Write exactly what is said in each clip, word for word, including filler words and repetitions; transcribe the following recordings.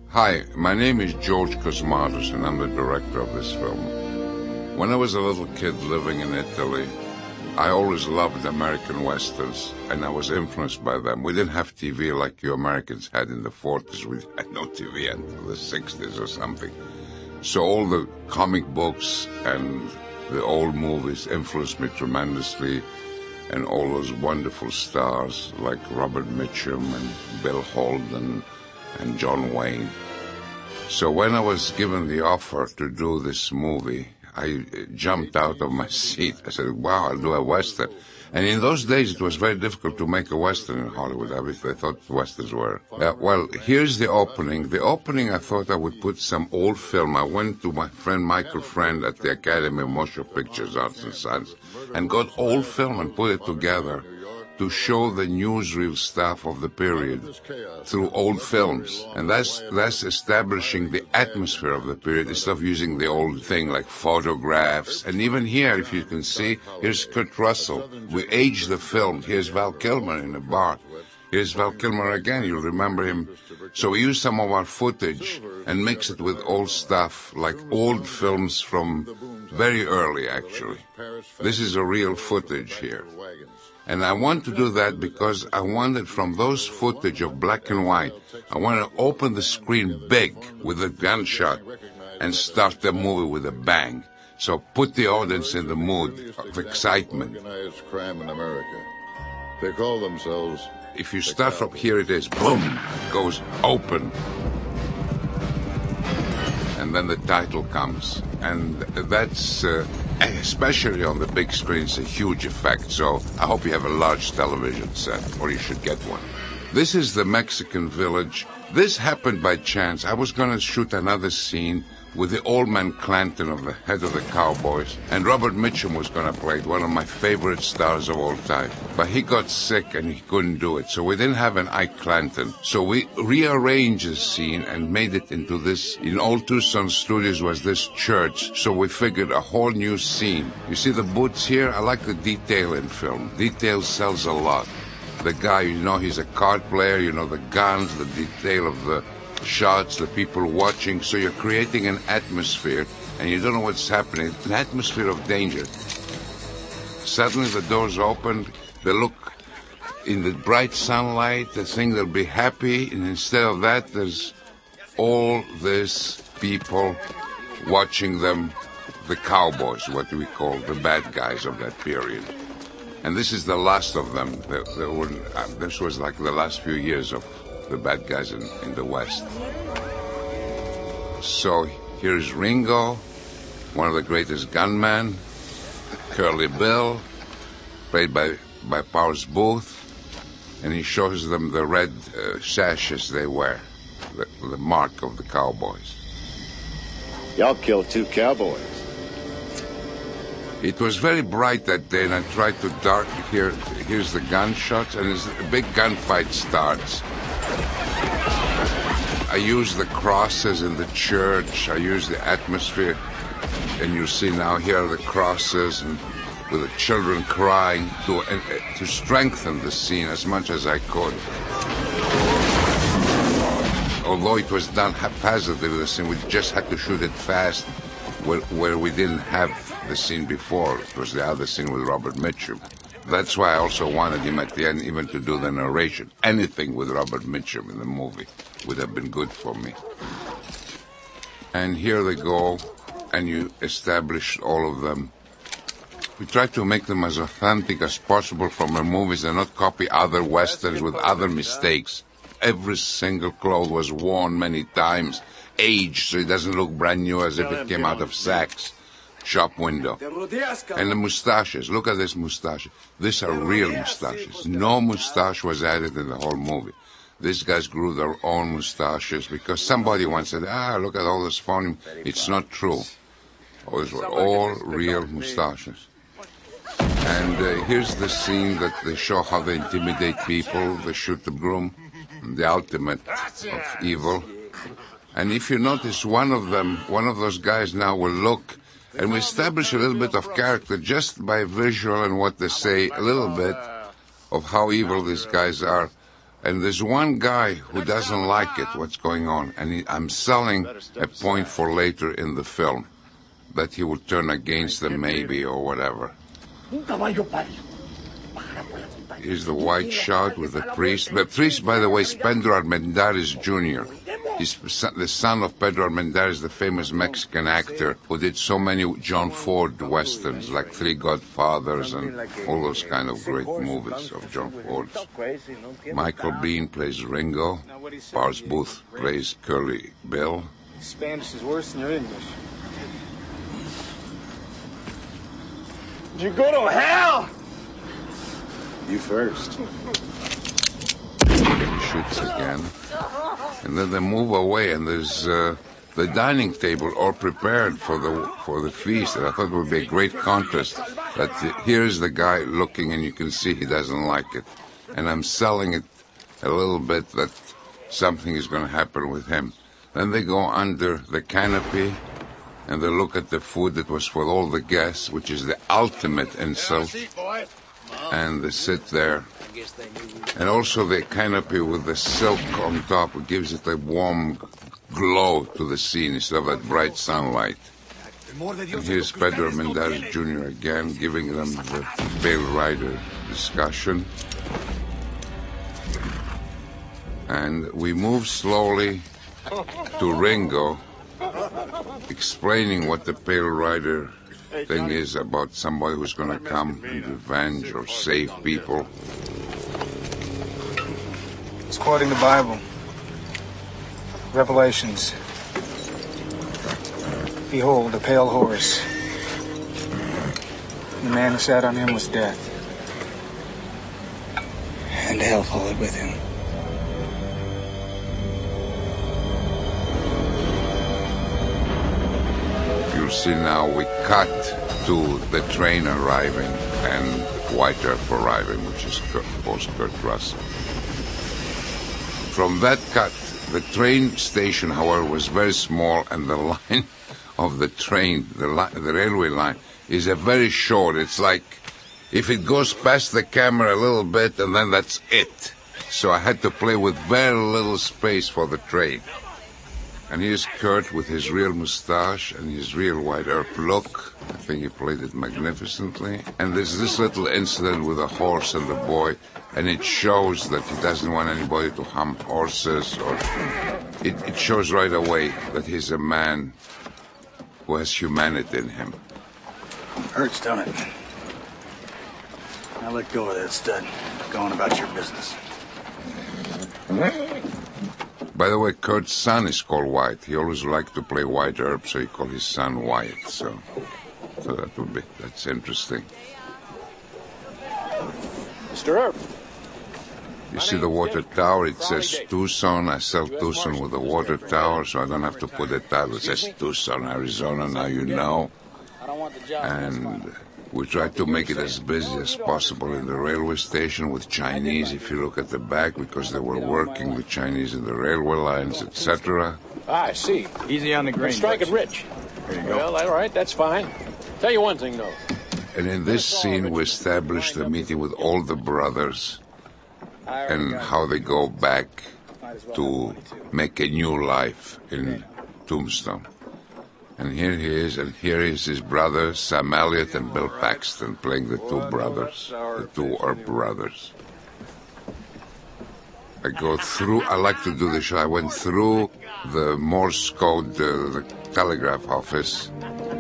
Hi, my name is George Cosmatos, and I'm the director of this film. When I was a little kid living in Italy, I always loved American westerns, and I was influenced by them. We didn't have T V like you Americans had in the forties. We had no T V until the sixties or something. So all the comic books and the old movies influenced me tremendously, and all those wonderful stars like Robert Mitchum and Bill Holden and John Wayne. So when I was given the offer to do this movie, I jumped out of my seat. I said, wow, I'll do a Western. And in those days, it was very difficult to make a Western in Hollywood. I thought Westerns were. Uh, well, here's the opening. The opening, I thought I would put some old film. I went to my friend Michael Friend at the Academy of Motion Pictures, Arts and Science, and got old film and put it together to show the newsreel stuff of the period through old films. And that's that's establishing the atmosphere of the period instead of using the old thing like photographs. And even here, if you can see, here's Kurt Russell. We aged the film. Here's Val Kilmer in a bar. Here's Val Kilmer again. You'll remember him. So we use some of our footage and mix it with old stuff, like old films from very early, actually. This is a real footage here. And I want to do that because I wanted from those footage of black and white, I want to open the screen big with a gunshot and start the movie with a bang. So put the audience in the mood of excitement. Organized crime in America. They call themselves... If you start from here, it is boom, it goes open. And then the title comes. And that's, uh, especially on the big screen, it's a huge effect. So I hope you have a large television set, or you should get one. This is the Mexican village. This happened by chance. I was going to shoot another scene with the old man Clanton of the head of the Cowboys, and Robert Mitchum was going to play it, one of my favorite stars of all time. But he got sick and he couldn't do it, so we didn't have an Ike Clanton. So we rearranged the scene and made it into this. In Old Tucson Studios was this church, so we figured a whole new scene. You see the boots here? I like the detail in film. Detail sells a lot. The guy, you know, he's a card player, you know, the guns, the detail of the shots, the people watching, so you're creating an atmosphere, and you don't know what's happening, an atmosphere of danger. Suddenly the doors open, they look in the bright sunlight, they think they'll be happy, and instead of that, there's all these people watching them, the cowboys, what we call the bad guys of that period. And this is the last of them. There, there were, uh, this was like the last few years of the bad guys in, in the West. So here's Ringo, one of the greatest gunmen, Curly Bill, played by, by Powers Booth, and he shows them the red uh, sashes they wear, the, the mark of the cowboys. Y'all killed two cowboys. It was very bright that day, and I tried to dark here. Here's the gunshots, and as a big gunfight starts, I use the crosses in the church. I use the atmosphere, and you see now here are the crosses, and with the children crying to uh, to strengthen the scene as much as I could. Although it was done haphazardly with the scene, we just had to shoot it fast, where, where we didn't have the scene before. It was the other scene with Robert Mitchum. That's why I also wanted him at the end even to do the narration. Anything with Robert Mitchum in the movie would have been good for me. And here they go, and you establish all of them. We try to make them as authentic as possible from our movies and not copy other westerns with other mistakes. Every single cloth was worn many times, aged, so it doesn't look brand new as if it came out of Saks shop window. And the mustaches, look at this mustache. These are real mustaches. No mustache was added in the whole movie. These guys grew their own mustaches because somebody once said, ah, look at all this phony. It's not true. Those were all real mustaches. And uh, here's the scene that they show how they intimidate people. They shoot the broom, the ultimate of evil. And if you notice, one of them, one of those guys now will look, and we establish a little bit of character just by visual and what they say, a little bit of how evil these guys are. And there's one guy who doesn't like it, what's going on, and he, I'm selling a point for later in the film, that he will turn against them maybe or whatever. Here's the white shot with the priest. The priest, by the way, is Pedro Armendáriz Junior He's the son of Pedro Armendáriz, the famous Mexican actor who did so many John Ford westerns, like Three Godfathers and all those kind of great movies of John Ford's. Michael Biehn plays Ringo. Powers Booth plays Curly Bill. Spanish is worse than your English. You go to hell! You first. He shoots again. And then they move away, and there's uh, the dining table all prepared for the for the feast. And I thought it would be a great contrast. That the, here's the guy looking, and you can see he doesn't like it. And I'm selling it a little bit that something is going to happen with him. Then they go under the canopy, and they look at the food that was for all the guests, which is the ultimate insult. And they sit there. And also the canopy with the silk on top, it gives it a warm glow to the scene instead of that bright sunlight. And here's Pedro Armendáriz Junior again, giving them the Pale Rider discussion. And we move slowly to Ringo, explaining what the Pale Rider thing is about somebody who's going to come and revenge or save people. It's quoting the Bible. Revelations. Behold, a pale horse. The man who sat on him was death. And hell followed with him. You'll see now we cut to the train arriving and White Earp arriving, which is Kurt, post Kurt Russell. From that cut, the train station, however, was very small, and the line of the train, the, li- the railway line, is a very short. It's like if it goes past the camera a little bit, and then that's it. So I had to play with very little space for the train. And here's Kurt with his real mustache and his real White Earp look. I think he played it magnificently. And there's this little incident with a horse and the boy, and it shows that he doesn't want anybody to harm horses, or it, it shows right away that he's a man who has humanity in him. Hurts, don't it? Now let go of that stud. Go on about your business. By the way, Kurt's son is called White. He always liked to play White Earp, so he called his son Wyatt. So, so that would be that's interesting. Mister Earp. You see the water tower? It says Tucson. I sell Tucson with the water tower, so I don't have to put a tag that says Tucson, Arizona. Now you know. And we tried to make it as busy as possible in the railway station with Chinese, if you look at the back, because they were working with Chinese in the railway lines, et cetera. Ah, I see. Easy on the green. Strike it rich. There you go. Well, all right, that's fine. Tell you one thing, though. And in this scene, we established the meeting with all the brothers and how they go back to make a new life in Tombstone. And here he is, and here is his brother, Sam Elliott and Bill Paxton, playing the two brothers, the two Earp brothers. I go through, I like to do this, I went through the Morse code, uh, the telegraph office,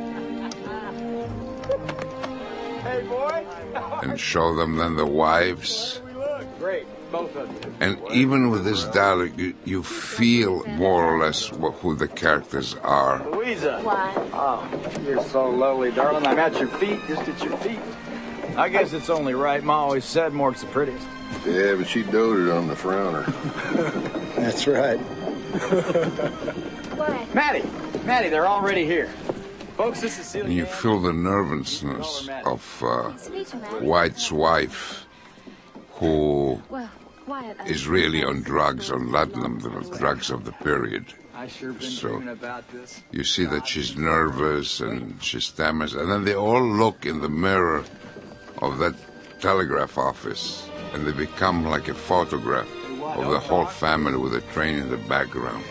and show them then the wives. Great, both of you. And even with this dialogue, you, you feel more or less what, who the characters are. Louisa. Why? Oh, you're so lovely, darling. I'm at your feet, just at your feet. I guess it's only right. Ma always said Mork's the prettiest. Yeah, but she doted on the frowner. That's right. What? Maddie, Maddie, they're already here. Folks, this is Celia. And you feel the nervousness of uh, Nice to meet you, Matt. White's wife, who Well, Wyatt. uh, is really on drugs, on laudanum, the drugs of the period. I sure been So- dreaming about this. You see that she's nervous and she stammers, and then they all look in the mirror of that telegraph office, and they become like a photograph. of the whole family with a train in the background.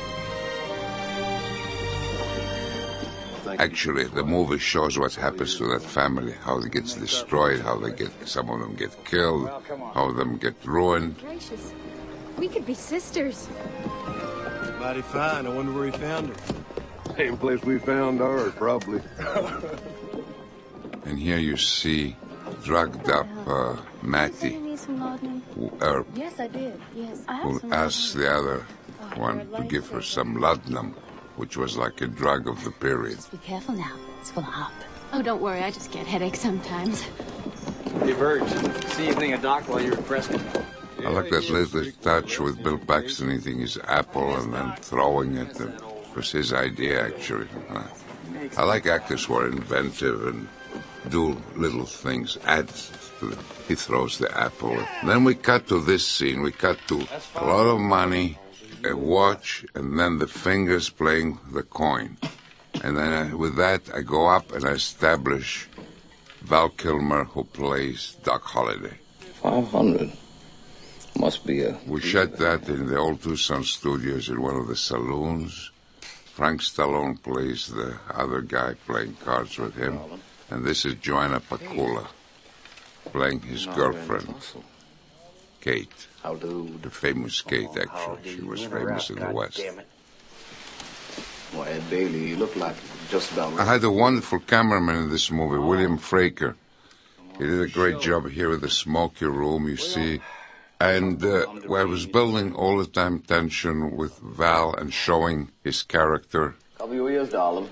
Actually, the movie shows what happens to that family, how it gets destroyed, how they get, some of them get killed, how of them get ruined. Gracious. We could be sisters. Mighty fine. I wonder where he found her. Same place we found ours, probably. And here you see drugged up uh, Matty, who, uh, Yes, I did. Yes, I have who some asks the other one to give her some laudanum, which was like a drug of the period. Just be careful now. It's full of hop. Oh, don't worry. I just get headaches sometimes. Hey, Bert, seasoning a doc while you're pressing. I like that little touch with Bill Paxton eating his apple and then throwing it. It was his idea, actually. Uh, I like actors who are inventive and do little things. Add to the, he throws the apple. Then we cut to this scene. We cut to a lot of money, a watch, and then the fingers playing the coin. And then I, with that, I go up and I establish Val Kilmer, who plays Doc Holliday. Five hundred. Must be a... We shot that in the old Tucson studios in one of the saloons. Frank Stallone plays the other guy playing cards with him. And this is Joanna Pakula playing his girlfriend, Kate. How do... The famous Kate, actually. She was famous in the West. Well, Ed Bailey, you look like just about... I had a wonderful cameraman in this movie, William Fraker. He did a great job here with the smoky room, you see. And uh, I was building all the time tension with Val and showing his character. Cover your ears, darling.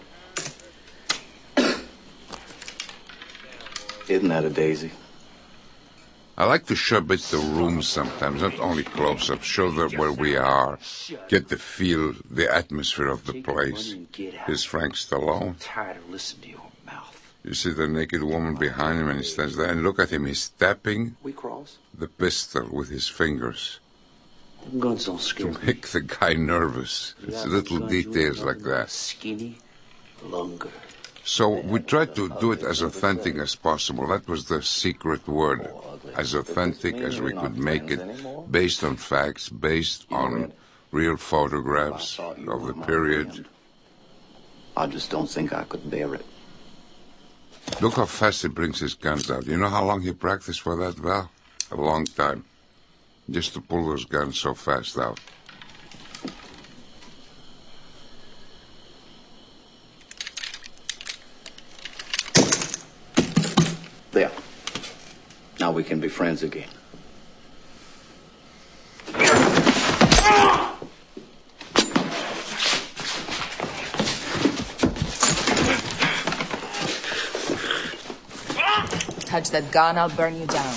Isn't that a daisy? I like to show a bit the room sometimes, not only close-up, show them where we are, get the feel, the atmosphere of the place. Here's Frank Stallone. Tired of listening to your mouth. You see the naked woman behind him and he stands there, and look at him, he's tapping We cross. the pistol with his fingers Them guns don't scare to me. make the guy nervous. It's little details like that. Skinny, longer. So we tried to do it as authentic as possible. That was the secret word. As authentic as we could make it, based on facts, based on real photographs of the period. I just don't think I could bear it. Look how fast he brings his guns out. You know how long he practiced for that, Val? A long time. Just to pull those guns so fast out. There. Now we can be friends again. Touch that gun, I'll burn you down.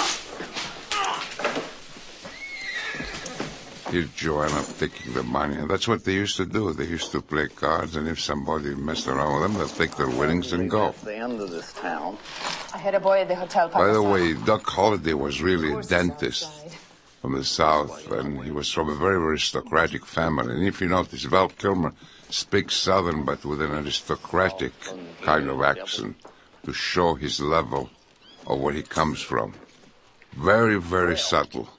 Here's Joanna taking the money. And that's what they used to do. They used to play cards, and if somebody messed around with them, they'll take their winnings and go. At the end of this town. I had a boy at the hotel. By the way, Doc Holliday was really a dentist from the South, and he was from a very aristocratic family. And if you notice, Val Kilmer speaks Southern, but with an aristocratic kind of accent to show his level of where he comes from. Very, very subtle.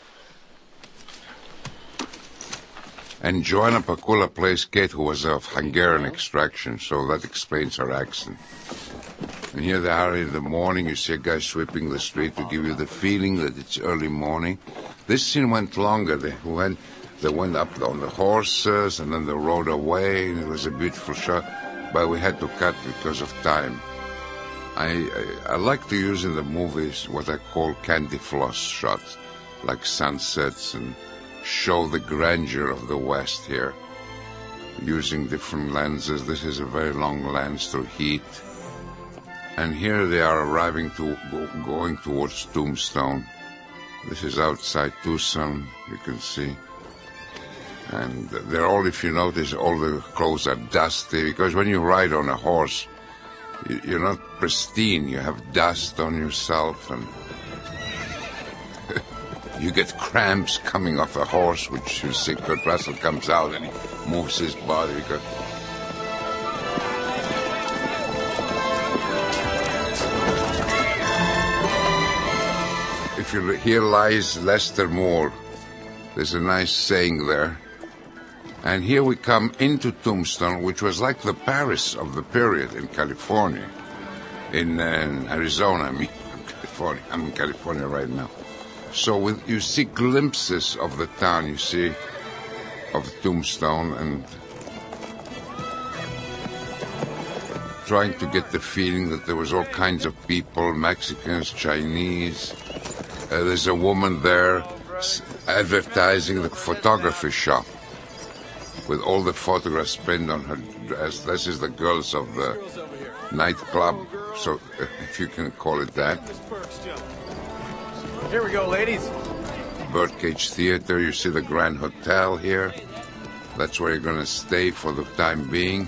And Joanna Pakula plays Kate, who was of Hungarian extraction, so that explains her accent. And here they are in the morning. You see a guy sweeping the street to give you the feeling that it's early morning. This scene went longer. They went, they went up on the horses, and then they rode away, and it was a beautiful shot. But we had to cut because of time. I, I, I like to use in the movies what I call candy floss shots, like sunsets, and show the grandeur of the West here, using different lenses. This is a very long lens through heat. And here they are arriving to, go, going towards Tombstone. This is outside Tucson, you can see. And they're all, if you notice, all the clothes are dusty, because when you ride on a horse, you're not pristine. You have dust on yourself, and you get cramps coming off a horse, which you see Kurt Russell comes out and he moves his body. Because if you here lies Lester Moore, There's a nice saying there. And here we come into Tombstone, which was like the Paris of the period in California. In, uh, in Arizona, I mean, California. I'm in California right now. So with, you see glimpses of the town, you see, of Tombstone, and trying to get the feeling that there was all kinds of people, Mexicans, Chinese. Uh, there's a woman there advertising the photography shop with all the photographs pinned on her dress. This is the girls of the nightclub, so if you can call it that. Here we go, ladies. Birdcage Theater, you see the Grand Hotel here. That's where you're going to stay for the time being.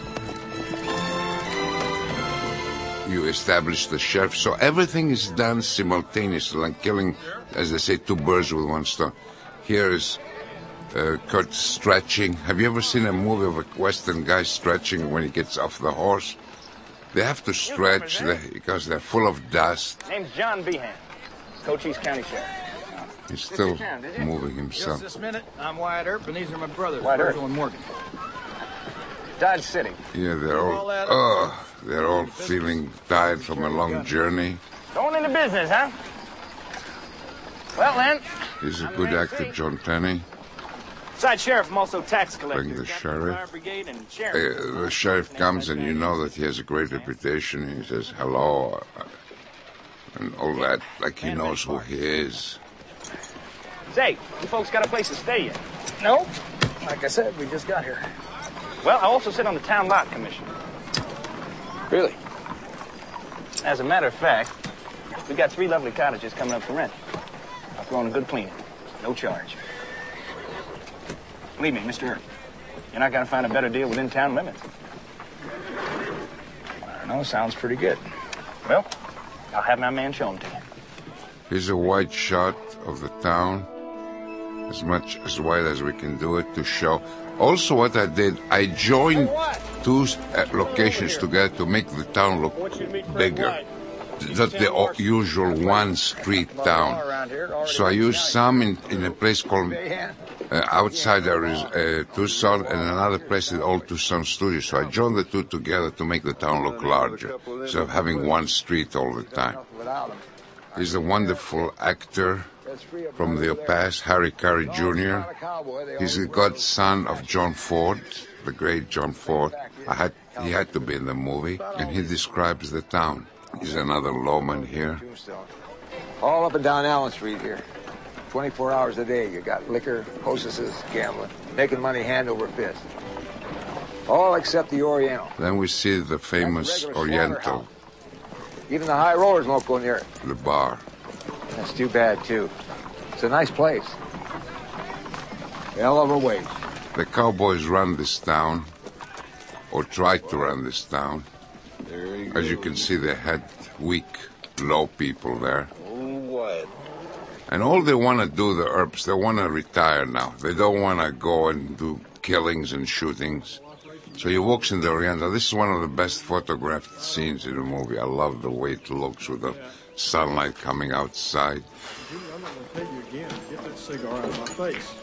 You establish the sheriff. So everything is done simultaneously, like killing, as they say, two birds with one stone. Here is uh, Kurt stretching. Have you ever seen a movie of a Western guy stretching when he gets off the horse? They have to stretch they, because they're full of dust. Name's John Behan, Cochise County Sheriff. He's still moving himself. Just this minute, I'm Wyatt Earp, and these are my brothers, Wyatt Earp. Virgil and Morgan. Dodge City. Yeah, they're all, oh, they're all feeling tired from a long journey. Going into business, huh? Well, then. He's a good actor, John Tenney. Side sheriff, I'm also tax collector. Playing the sheriff. Fire brigade and Uh, sheriff. the sheriff comes, and you know that he has a great reputation. He says hello, uh, and all that, like he knows who he is. Say, you folks got a place to stay yet? No, like I said, we just got here. Well, I also sit on the town lot commission. Really? As a matter of fact, we got three lovely cottages coming up for rent. I'll throw in a good cleaning. No charge. Believe me, Mister Earp, you're not going to find a better deal within town limits. I don't know, sounds pretty good. Well, I'll have my man show them to you. Here's a wide shot of the town, as much as wide as we can do it to show. Also, what I did, I joined two uh, locations together to make the town look bigger. Not the o- usual one-street town. So I used some in, in a place called uh, outside there is uh, Tucson, and another place is Old Tucson Studio. So I joined the two together to make the town look larger, instead of having one street all the time. He's a wonderful actor from the past, Harry Carey Junior He's the godson of John Ford, the great John Ford. I had, he had to be in the movie, and he describes the town. He's another lawman here. All up and down Allen Street here. twenty-four hours a day. You got liquor, hostesses, gambling, making money hand over fist. All except the Oriental. Then we see the famous Oriental. Even the high rollers won't go near it. The bar. That's too bad, too. It's a nice place. Hell of a waste. The cowboys run this town, or tried to run this town. As you can see, they had weak, low people there. What? And all they want to do, the Earps, they want to retire now. They don't want to go and do killings and shootings. So he walks in the Oriental. This is one of the best photographed scenes in the movie. I love the way it looks with the sunlight coming outside. I'm not going to tell you again. Get that cigar out of my face.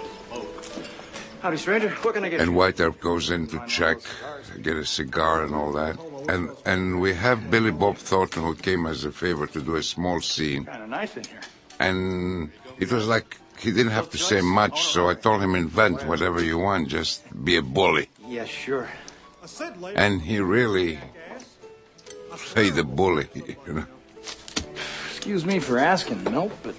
Howdy, stranger. What can I get And you? White Earp goes in to check, get a cigar and all that. And and we have Billy Bob Thornton, who came as a favor to do a small scene. Kind of nice in here. And it was like he didn't have to say much, so I told him, invent whatever you want, just be a bully. Yeah, sure. And he really played the bully, you know. Excuse me for asking, Milt, but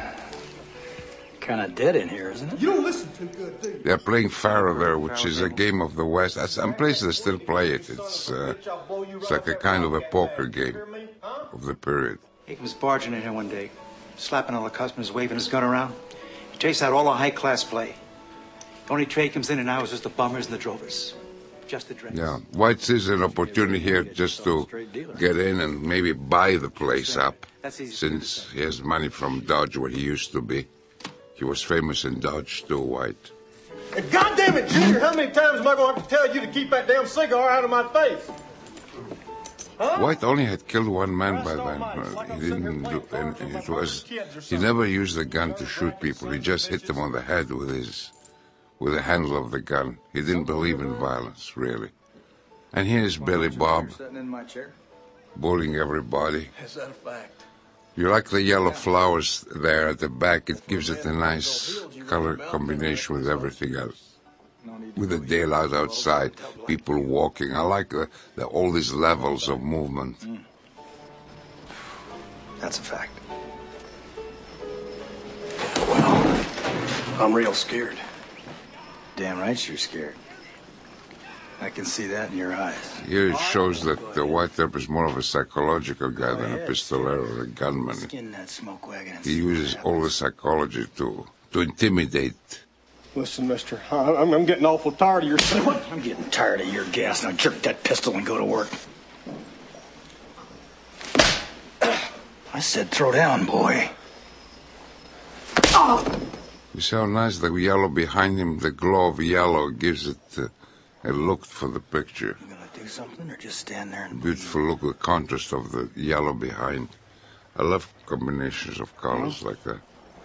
kind of dead in here, isn't it? You don't listen too good, do you? They're playing Faro there, which is a game of the West. At some places they still play it. It's, uh, it's like a kind of a poker game of the period. He was barging in here one day, slapping all the customers, waving his gun around. He chased out all the high-class play. The only trade comes in and out is just the bummers and the drovers. Just the drinks. Yeah, White sees an opportunity here just to get in and maybe buy the place up, since he has money from Dodge, where he used to be. He was famous in Dodge too, White. And goddamn it, Junior, how many times am I going to have to tell you to keep that damn cigar out of my face? White only had killed one man by then. Uh, he didn't do, and it was, he never used the gun to shoot people. He just hit them on the head with his, with the handle of the gun. He didn't believe in violence, really. And here's Billy Bob, bullying everybody. Is that a fact? You like the yellow flowers there at the back. It gives it a nice color combination with everything else. With the daylight outside, people walking. I like the, the, all these levels of movement. Mm. That's a fact. Well, I'm real scared. Damn right you're scared. I can see that in your eyes. Here it shows that the White Earp is more of a psychological guy than a pistolero or a gunman. Skin that smoke wagon. He uses all the psychology to, to intimidate. Listen, mister, I'm, I'm getting awful tired of your... What? I'm getting tired of your gas. Now jerk that pistol and go to work. I said throw down, boy. Oh! You see how nice the yellow behind him, the glow of yellow gives it uh, a look for the picture. You gonna do something or just stand there and... Beautiful look, the contrast of the yellow behind. I love combinations of colors like that.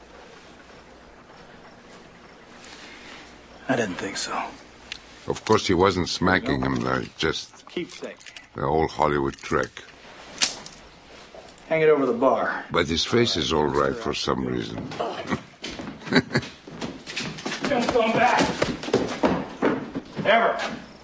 I didn't think so. Of course, he wasn't smacking him there, just Keepsake. the old Hollywood trick. Hang it over the bar. But his face is all right for some reason. Don't come back. Ever.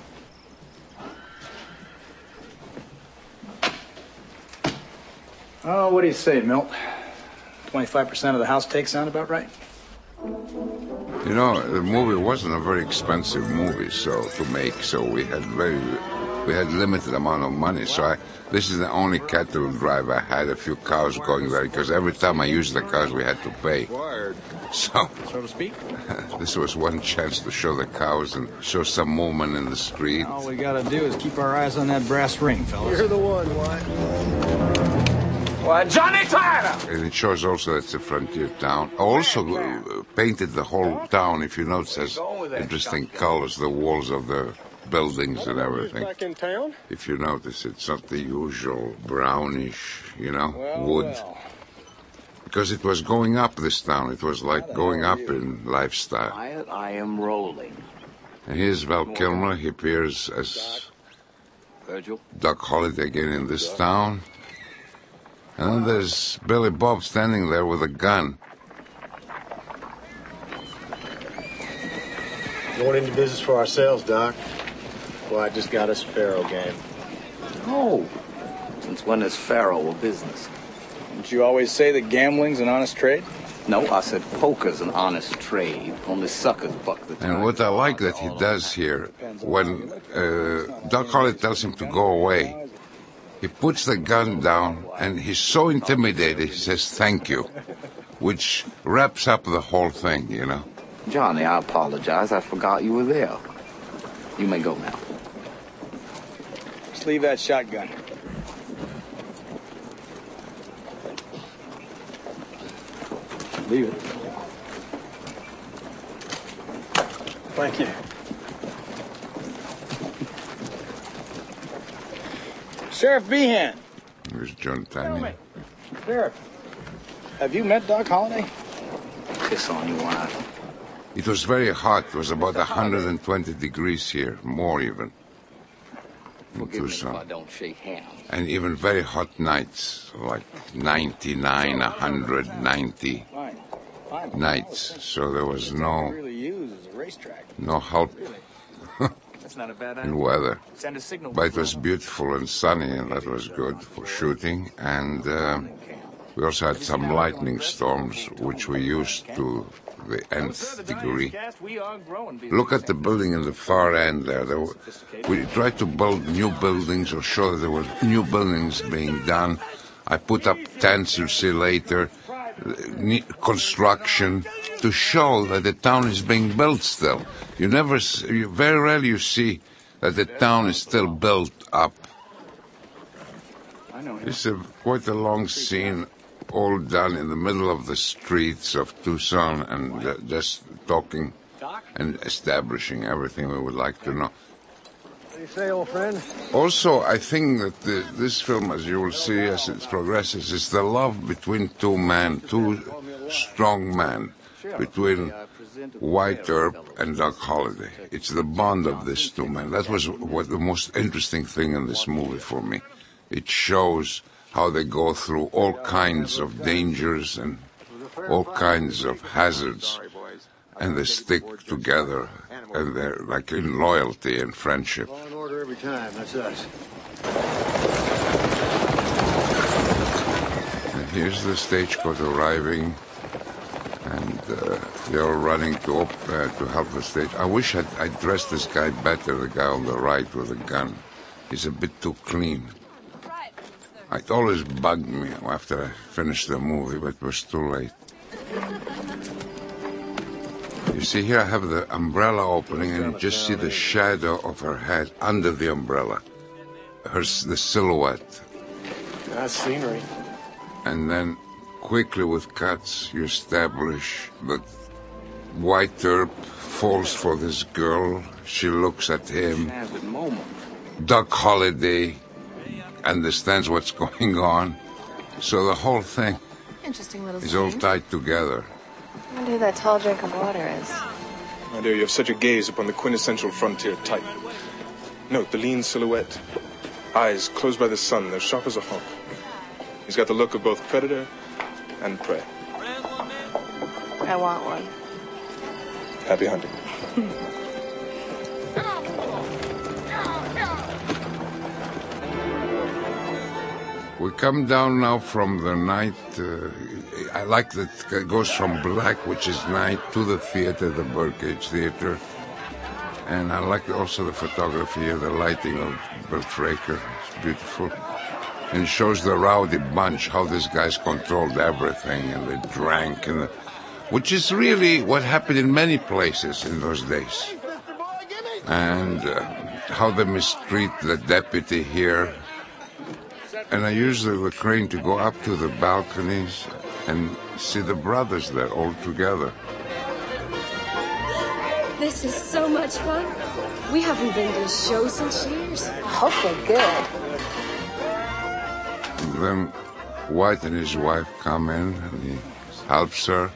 Oh, what do you say, Milt? twenty-five percent of the house take sound about right? You know, the movie wasn't a very expensive movie, so to make. So we had very, we had limited amount of money. So I, this is the only cattle drive I had. A few cows going there because every time I used the cows, we had to pay. So, so to speak. This was one chance to show the cows and show some movement in the street. All we gotta do is keep our eyes on that brass ring, fellas. You're the one, White. Why, Johnny Tyler! And it shows also that it's a frontier town. I also uh, painted the whole town, if you notice, has interesting colors, the walls of the buildings and everything. Back in town? If you notice, it's not the usual brownish, you know, well, wood. Well. Because it was going up, this town. It was like going up in lifestyle. Quiet, I am rolling. And here's Val Kilmer. He appears as Virgil? Doc Holliday again in this town. And then there's Billy Bob standing there with a gun. Going into business for ourselves, Doc. Well, I just got us a faro game. Oh, since when is faro a business? Didn't you always say that gambling's an honest trade? No, I said poker's an honest trade. Only suckers buck the time. And what I like that he does here, when uh, Doc Holliday tells him to go away, he puts the gun down, and he's so intimidated, he says, thank you, which wraps up the whole thing, you know. Johnny, I apologize. I forgot you were there. You may go now. Just leave that shotgun. Leave it. Thank you. Sheriff Behan. Here's John Tanya. Sheriff, have you met Doc Holliday? Piss on you, Wyatt. It was very hot. It was about one hundred twenty degrees here, more even. In Forgive me if I Tucson. don't shake hands. And even very hot nights, like ninety-nine, one hundred ninety Fine. Fine. nights. So there was no Really used as a racetrack. no help That's not a bad in weather. Send a signal. But it was beautiful and sunny, and that was good for shooting. And uh, we also had some lightning storms, which we used to the nth degree. Look at the building in the far end there. there were, we tried to build new buildings or show that there were new buildings being done. I put up tents, you'll see later, construction, to show that the town is being built still. You never, you, very rarely you see that the town is still built up. It's a, quite a long scene, all done in the middle of the streets of Tucson, and uh, just talking and establishing everything we would like to know. do you say, old friend? Also, I think that the, this film, as you will see as it progresses, is the love between two men, two strong men, between White Earp and Doc Holliday. It's the bond of these two men. That was what the most interesting thing in this movie for me. It shows how they go through all kinds of dangers and all kinds of hazards, and they stick together, and they're like in loyalty and friendship. Law and order every time. That's us. And here's the stagecoach arriving, and uh, they're all running to op- uh, to help the stage. I wish I'd, I'd dressed this guy better, the guy on the right with a gun. He's a bit too clean. It always bugged me after I finished the movie, but it was too late. You see, here I have the umbrella opening, and you just see the shadow of her head under the umbrella. Her, the silhouette. That's scenery. And then, quickly with cuts, you establish that White Earp falls for this girl. She looks at him. Doc Holliday understands what's going on. So the whole thing Interesting little is all scene. tied together. I wonder who that tall drink of water is. My dear, you have such a gaze upon the quintessential frontier type. Note the lean silhouette. Eyes closed by the sun, they're sharp as a hawk. He's got the look of both predator and prey. I want one. Happy hunting. We come down now from the night. Uh, I like that it goes from black, which is night, to the theater, the Birdcage Theater. And I like also the photography here, the lighting of Burt Fraker. It's beautiful. And it shows the rowdy bunch, how these guys controlled everything, and they drank, and the, which is really what happened in many places in those days. And uh, how they mistreat the deputy here. And I use the, the crane to go up to the balconies and see the brothers there all together. This is so much fun. We haven't been to a show since years. I hope they're good. And then White and his wife come in, and he helps her.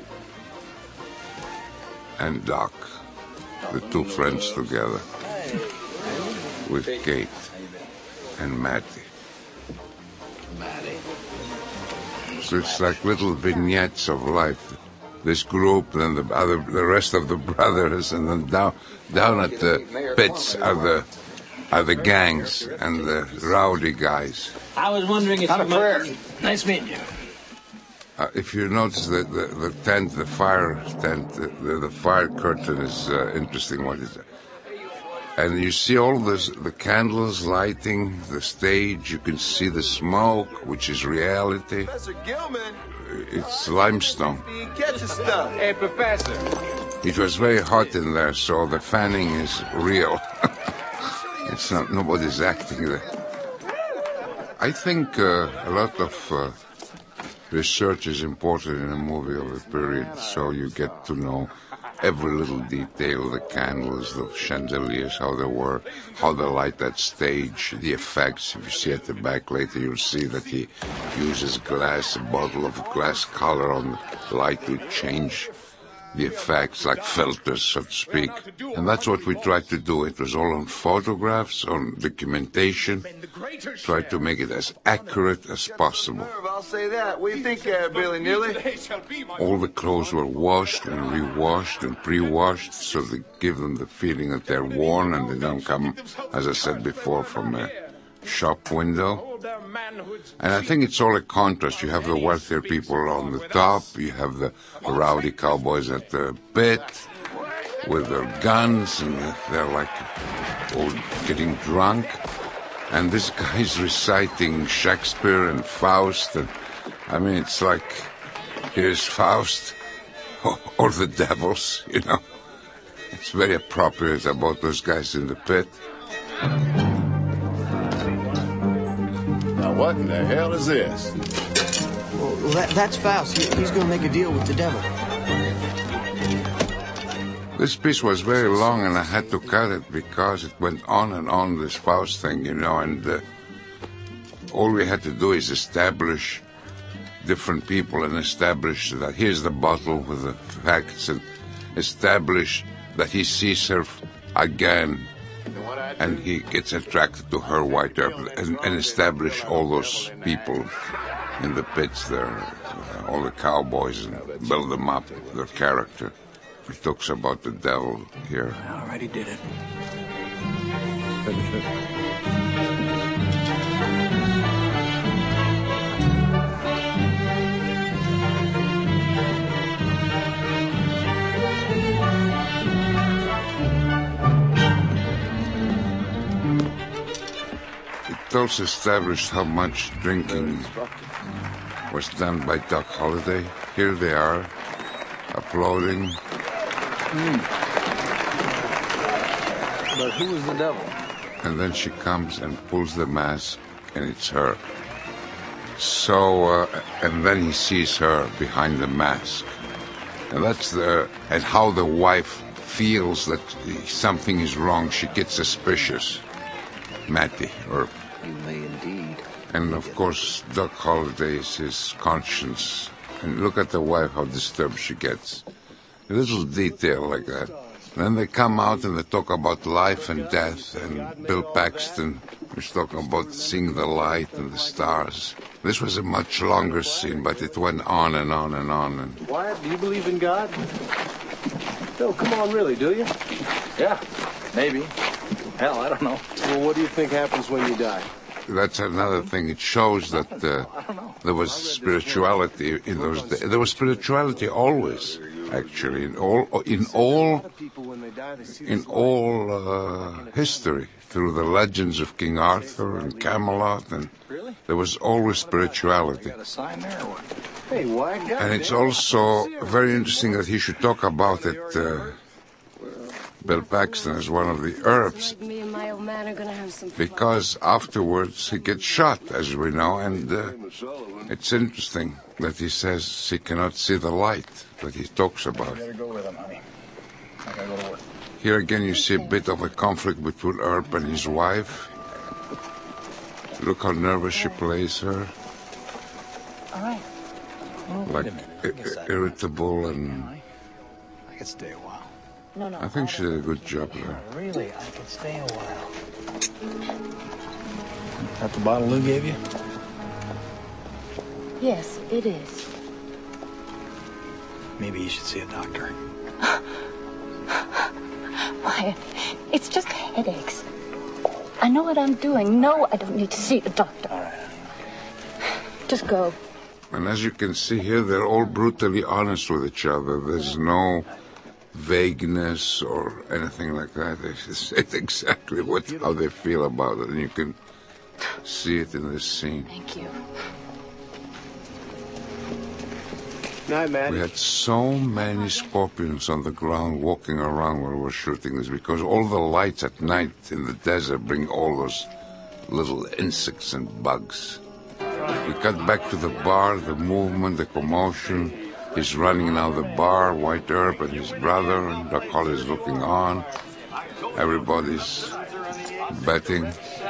And Doc, the two friends together, with Kate and Mattie. So it's like little vignettes of life. This group, then the other, the rest of the brothers, and then down, down at the pits are the are the gangs and the rowdy guys. I was wondering if you might... Nice meeting you. Uh, if you notice the, the, the tent, the fire tent, the, the, the fire curtain is uh, interesting. What is it? And you see all this, the candles lighting the stage. You can see the smoke, which is reality. Professor Gilman. It's limestone. He catches stuff. Hey, Professor. It was very hot in there, so the fanning is real. It's not, nobody's acting there. I think uh, a lot of uh, research is important in a movie of a period, so you get to know every little detail, the candles, the chandeliers, how they were, how they light that stage, the effects. If you see at the back later, you'll see that he uses glass, a bottle of glass color on the light to change the effects, like filters, so to speak. And that's what we tried to do. It was all on photographs, on documentation, tried to make it as accurate as possible. I'll say that. What do you think, uh, Billy Neely? All the clothes were washed and re-washed and pre-washed, so they give them the feeling that they're worn and they don't come, as I said before, from a shop window. And I think it's all a contrast. You have the wealthier people on the top, you have the rowdy cowboys at the pit with their guns, and they're like all getting drunk. And this guy's reciting Shakespeare and Faust, and I mean, it's like, here's Faust, or the devils, you know. It's very appropriate about those guys in the pit. Now, what in the hell is this? Well, that, that's Faust. He, he's going to make a deal with the devil. This piece was very long, and I had to cut it because it went on and on, this Faust thing, you know, and uh, all we had to do is establish different people and establish that here's the bottle with the facts, and establish that he sees her again and he gets attracted to her white earth, and, and establish all those people in the pits there, uh, all the cowboys, and build them up, their character. He talks about the devil here. I already did it. It also established how much drinking was done by Doc Holliday. Here they are, applauding. Mm. But who was the devil? And then she comes and pulls the mask, and it's her. So, uh, and then he sees her behind the mask. And that's the, and how the wife feels that something is wrong. She gets suspicious. Mattie, or... You may indeed. And of course, Doc Holliday is his conscience. And look at the wife, how disturbed she gets. A little detail like that. Then they come out and they talk about life and death, and Bill Paxton was talking about seeing the light and the stars. This was a much longer scene, but it went on and on and on. And Wyatt, do you believe in God? No, come on, really, do you? Yeah, maybe. Hell, I don't know. Well, what do you think happens when you die? That's another thing. It shows that uh, there was spirituality in those days. There was spirituality always, actually, in all, in all, in all uh, history, through the legends of King Arthur and Camelot, and there was always spirituality. Hey, why? And it's also very interesting that he should talk about it. Uh, Bill Paxton is one of the herbs, Me and my old man are gonna have some fun. because afterwards he gets shot, as we know, and uh, it's interesting that he says he cannot see the light that he talks about. I gotta go with him, honey. I gotta go to work. Here again you see a bit of a conflict between Earp and his wife. Look how nervous she plays her. All right. Well, Like wait a minute. I guess I- irritable, and I could stay a while. No, no. I think she did a good job there. Really, I could stay a while. That the bottle Lou gave you? Yes, it is. Maybe you should see a doctor. Why, it's just headaches. I know what I'm doing. No, I don't need to see a doctor. All right. Just go. And as you can see here, they're all brutally honest with each other. There's no vagueness or anything like that. They just say exactly what how they feel about it, and you can see it in this scene. Thank you. Night, Matt. We had so many scorpions on the ground walking around when we were shooting this, because all the lights at night in the desert bring all those little insects and bugs. We cut back to the bar, the movement, the commotion. He's running now the bar, White Earp and his brother, and Doc Holliday is looking on. Everybody's betting.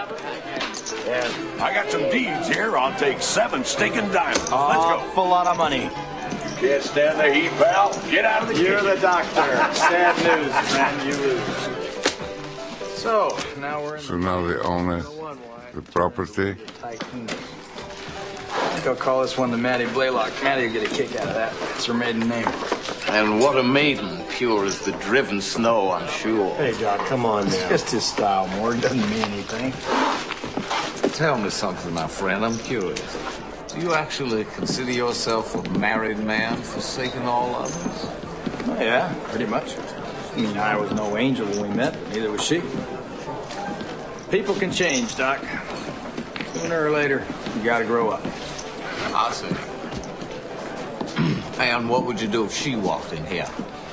I got some deeds here. I'll take seven stinking diamonds. Oh, Let's go. Full lot of money. Can't stand the heat, pal. Get out of the You're kitchen. the doctor. Sad news, friend. You lose. So, now we're in So now they own it, the property. Tycoon. I think I'll call this one the Mattie Blaylock. Mattie will get a kick out of that. It's her maiden name. And what a maiden, pure as the driven snow, I'm sure. Hey, Doc, come on It's now. just his style, Morgan. Doesn't mean anything. Tell me something, my friend. I'm curious. Do you actually consider yourself a married man, forsaking all others? Oh, yeah, pretty much. I mean, I was no angel when we met, but neither was she. People can change, Doc. Sooner or later, you gotta grow up. I see. And what would you do if she walked in here?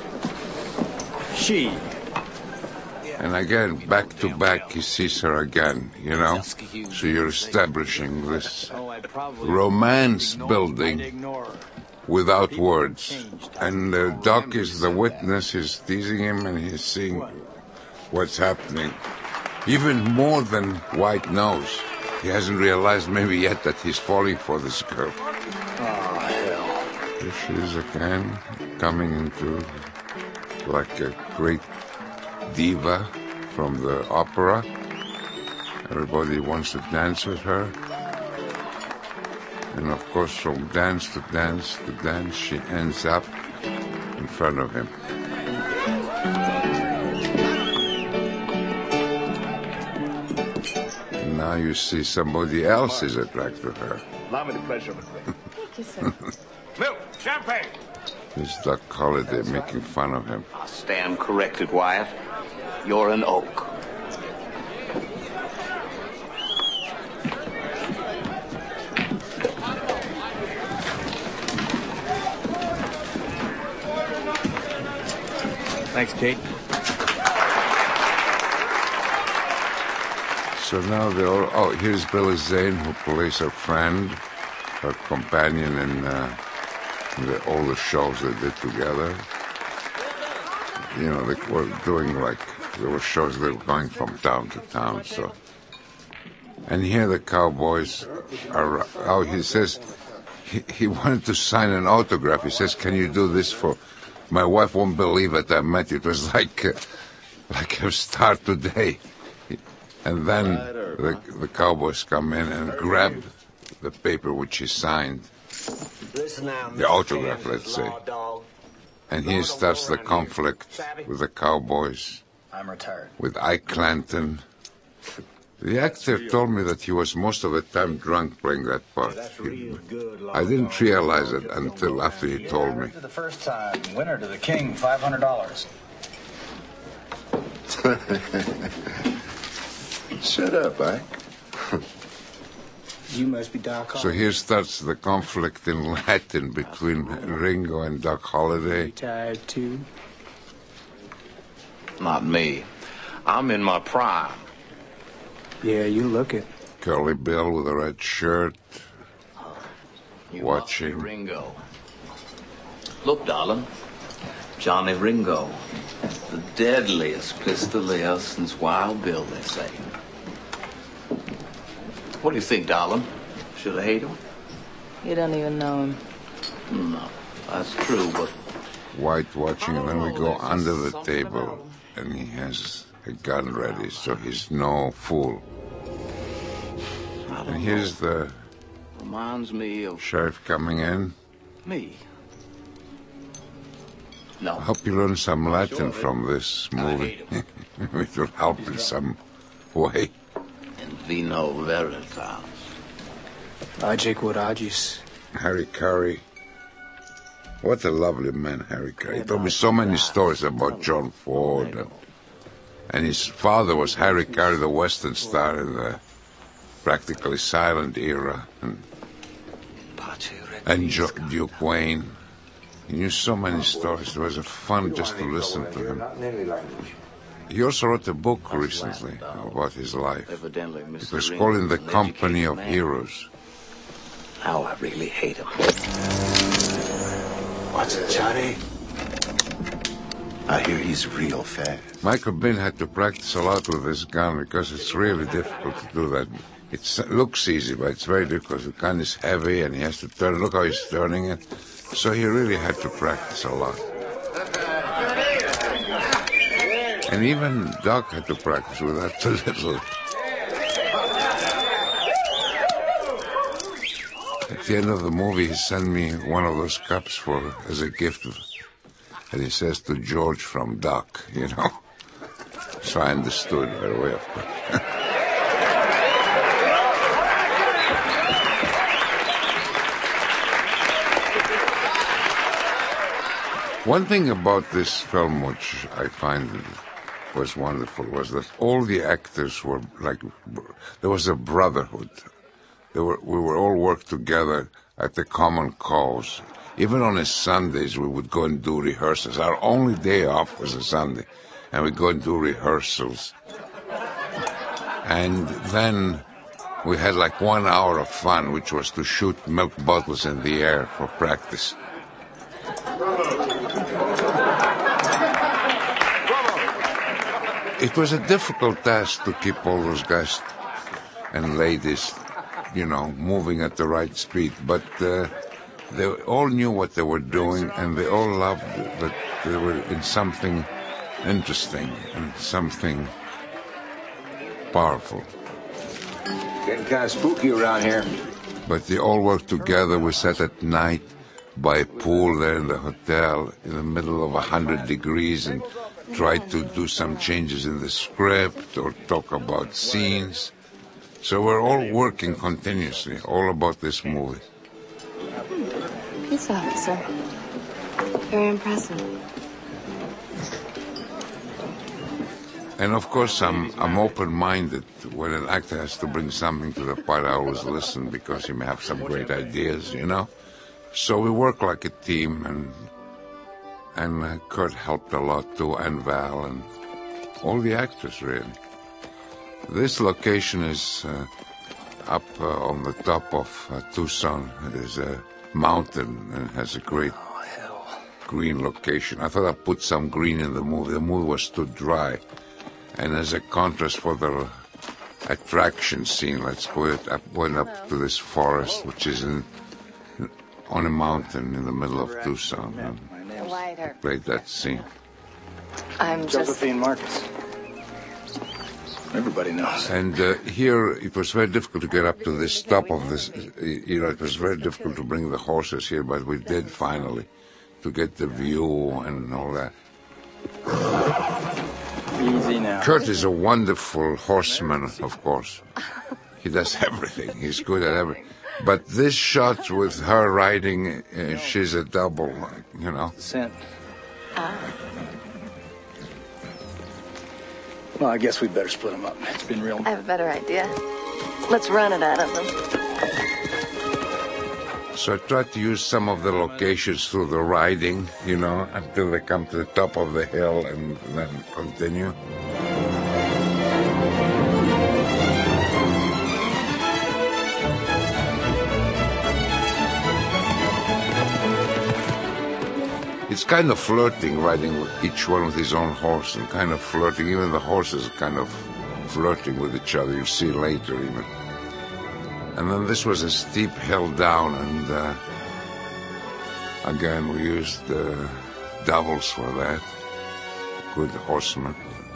She. And again, back to back, he sees her again, you know? So you're establishing this romance building without words. And uh, Doc is the witness. He's teasing him, and he's seeing what's happening. Even more than White knows. He hasn't realized maybe yet that he's falling for this girl. Oh, hell. Here she is again, coming into like a great diva from the opera. Everybody wants to dance with her. And of course, from dance to dance to dance, she ends up in front of him. And now you see somebody else is attracted to her. Allow me the pleasure of a drink. Thank you, sir. Milk, champagne. It's Doc Holliday making fun of him. I stand corrected, Wyatt. You're an oak. Thanks, Kate. So now they're all... Oh, here's Billy Zane, who plays her friend, her companion in, uh, in the, all the shows they did together. You know, they were doing like... There were shows they were going from town to town, so... And here the cowboys are... Oh, he says... He, he wanted to sign an autograph. He says, can you do this for... My wife won't believe it. I met you. It was like, uh, like her star today. And then the, the cowboys come in and grab the paper which he signed, the autograph, let's say. And here starts the conflict with the cowboys, I'm retired. with Ike Clanton. The actor told me that he was most of the time drunk playing that part. He, I didn't realize it until after he told me. The first time, winner to the king, five hundred dollars. Shut up, Ike. You must be Doc So here starts the conflict in Latin between Ringo and Doc Holliday. Retired too? Not me. I'm in my prime. Yeah, you look it. Curly Bill with a red shirt, You watching. must be Ringo. Look, darling. Johnny Ringo. The deadliest pistolier since Wild Bill, they say. What do you think, darling? Should I hate him? You don't even know him. No, that's true, but... White watching, and then we go under the table, and he has a gun ready, so he's no fool. And here's the Reminds me of sheriff coming in. me. No. I hope you learn some Latin from this movie. It will help in some way. In vino veritas. Ajik Wadajis. Harry Carey. What a lovely man, Harry Carey. He told me so many stories about John Ford. And, and his father was Harry Carey, the Western star in the practically silent era. And, and jo- Duke Wayne. He knew so many stories. It was fun just to listen to him. He also wrote a book recently about his life. Evidently, It Mister was Ringo called In the was an Company educated of man. Heroes. How I really hate him. What's it, Johnny? I hear he's real fast. Michael Biehn had to practice a lot with this gun because it's really difficult to do that. It looks easy, but it's very difficult. The gun is heavy and he has to turn. Look how he's turning it. So he really had to practice a lot. And even Doc had to practice with that a little. At the end of the movie, he sent me one of those cups for as a gift. And he says to George from Doc, you know. So I understood right away, of course. One thing about this film which I find was wonderful was that all the actors were like, there was a brotherhood. They were, we were all worked together at the common cause. Even on a Sundays, we would go and do rehearsals. Our only day off was a Sunday, and we'd go and do rehearsals. And then we had like one hour of fun, which was to shoot milk bottles in the air for practice. it was a difficult task to keep all those guys and ladies, you know, moving at the right speed. But uh, they all knew what they were doing, and they all loved that they were in something interesting and something powerful. Getting kind of spooky around here. But they all worked together. We sat at night by a pool there in the hotel in the middle of a hundred degrees and tried to do some changes in the script or talk about scenes. So we're all working continuously, all about this movie. Peace officer. Very impressive. And of course, I'm I'm open-minded. When an actor has to bring something to the part, I always listen because he may have some great ideas, you know. So we work like a team, and and uh, Kurt helped a lot too, and Val, and all the actors really. This location is uh, up uh, on the top of uh, Tucson. It is a mountain and it has a great green location. I thought I'd put some green in the movie. The movie was too dry. And as a contrast for the attraction scene, let's put it up, went up to this forest, which is in, on a mountain in the middle of Tucson. And played that scene. I'm Josephine Marcus. Everybody knows. And uh, here, it was very difficult to get up to this top of this. You know, it was very difficult to bring the horses here, but we did finally, to get the view and all that. Easy now. Kurt is a wonderful horseman, of course. He does everything. He's good at everything. But this shot with her riding, uh, she's a double, you know. Scent. Ah. Well, I guess we'd better split them up. It's been real. I have a better idea. Let's run it out of them. So I tried to use some of the locations through the riding, you know, until they come to the top of the hill and then continue. It's kind of flirting, riding with each one with his own horse, and kind of flirting. Even the horses are kind of flirting with each other. You'll see later even. And then this was a steep hill down, and uh, again we used uh, doubles for that. Good horsemen.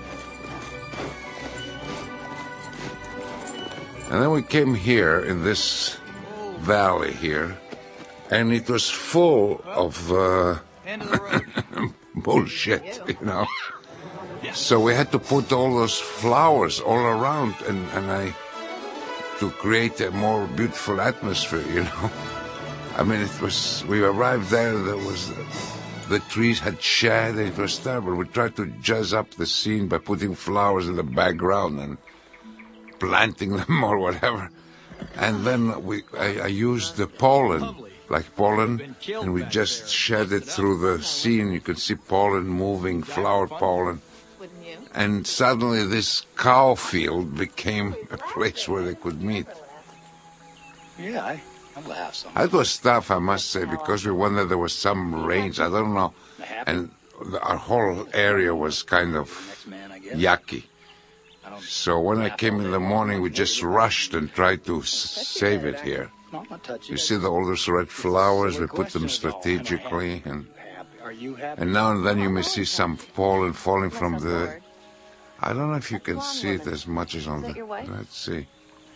And then we came here in this valley here, and it was full of uh, bullshit, you know. So we had to put all those flowers all around, and, and I... to create a more beautiful atmosphere, you know. I mean, it was, we arrived there, there was, the trees had shed, and it was terrible. We tried to jazz up the scene by putting flowers in the background and planting them or whatever. And then we, I, I used the pollen, like pollen, and we just shed it through the scene. You could see pollen moving, flower pollen. And suddenly this cow field became a place where they could meet. Yeah, I, I'll have some. That was tough, I must say, because we went there, there was some rains, I don't know. And the, our whole area was kind of yucky. So when I came in the morning, we just rushed and tried to s- save it here. You see the, all those red flowers, we put them strategically. And, and now and then you may see some pollen falling from the... I don't know if you can see it as much as on the... Let's see.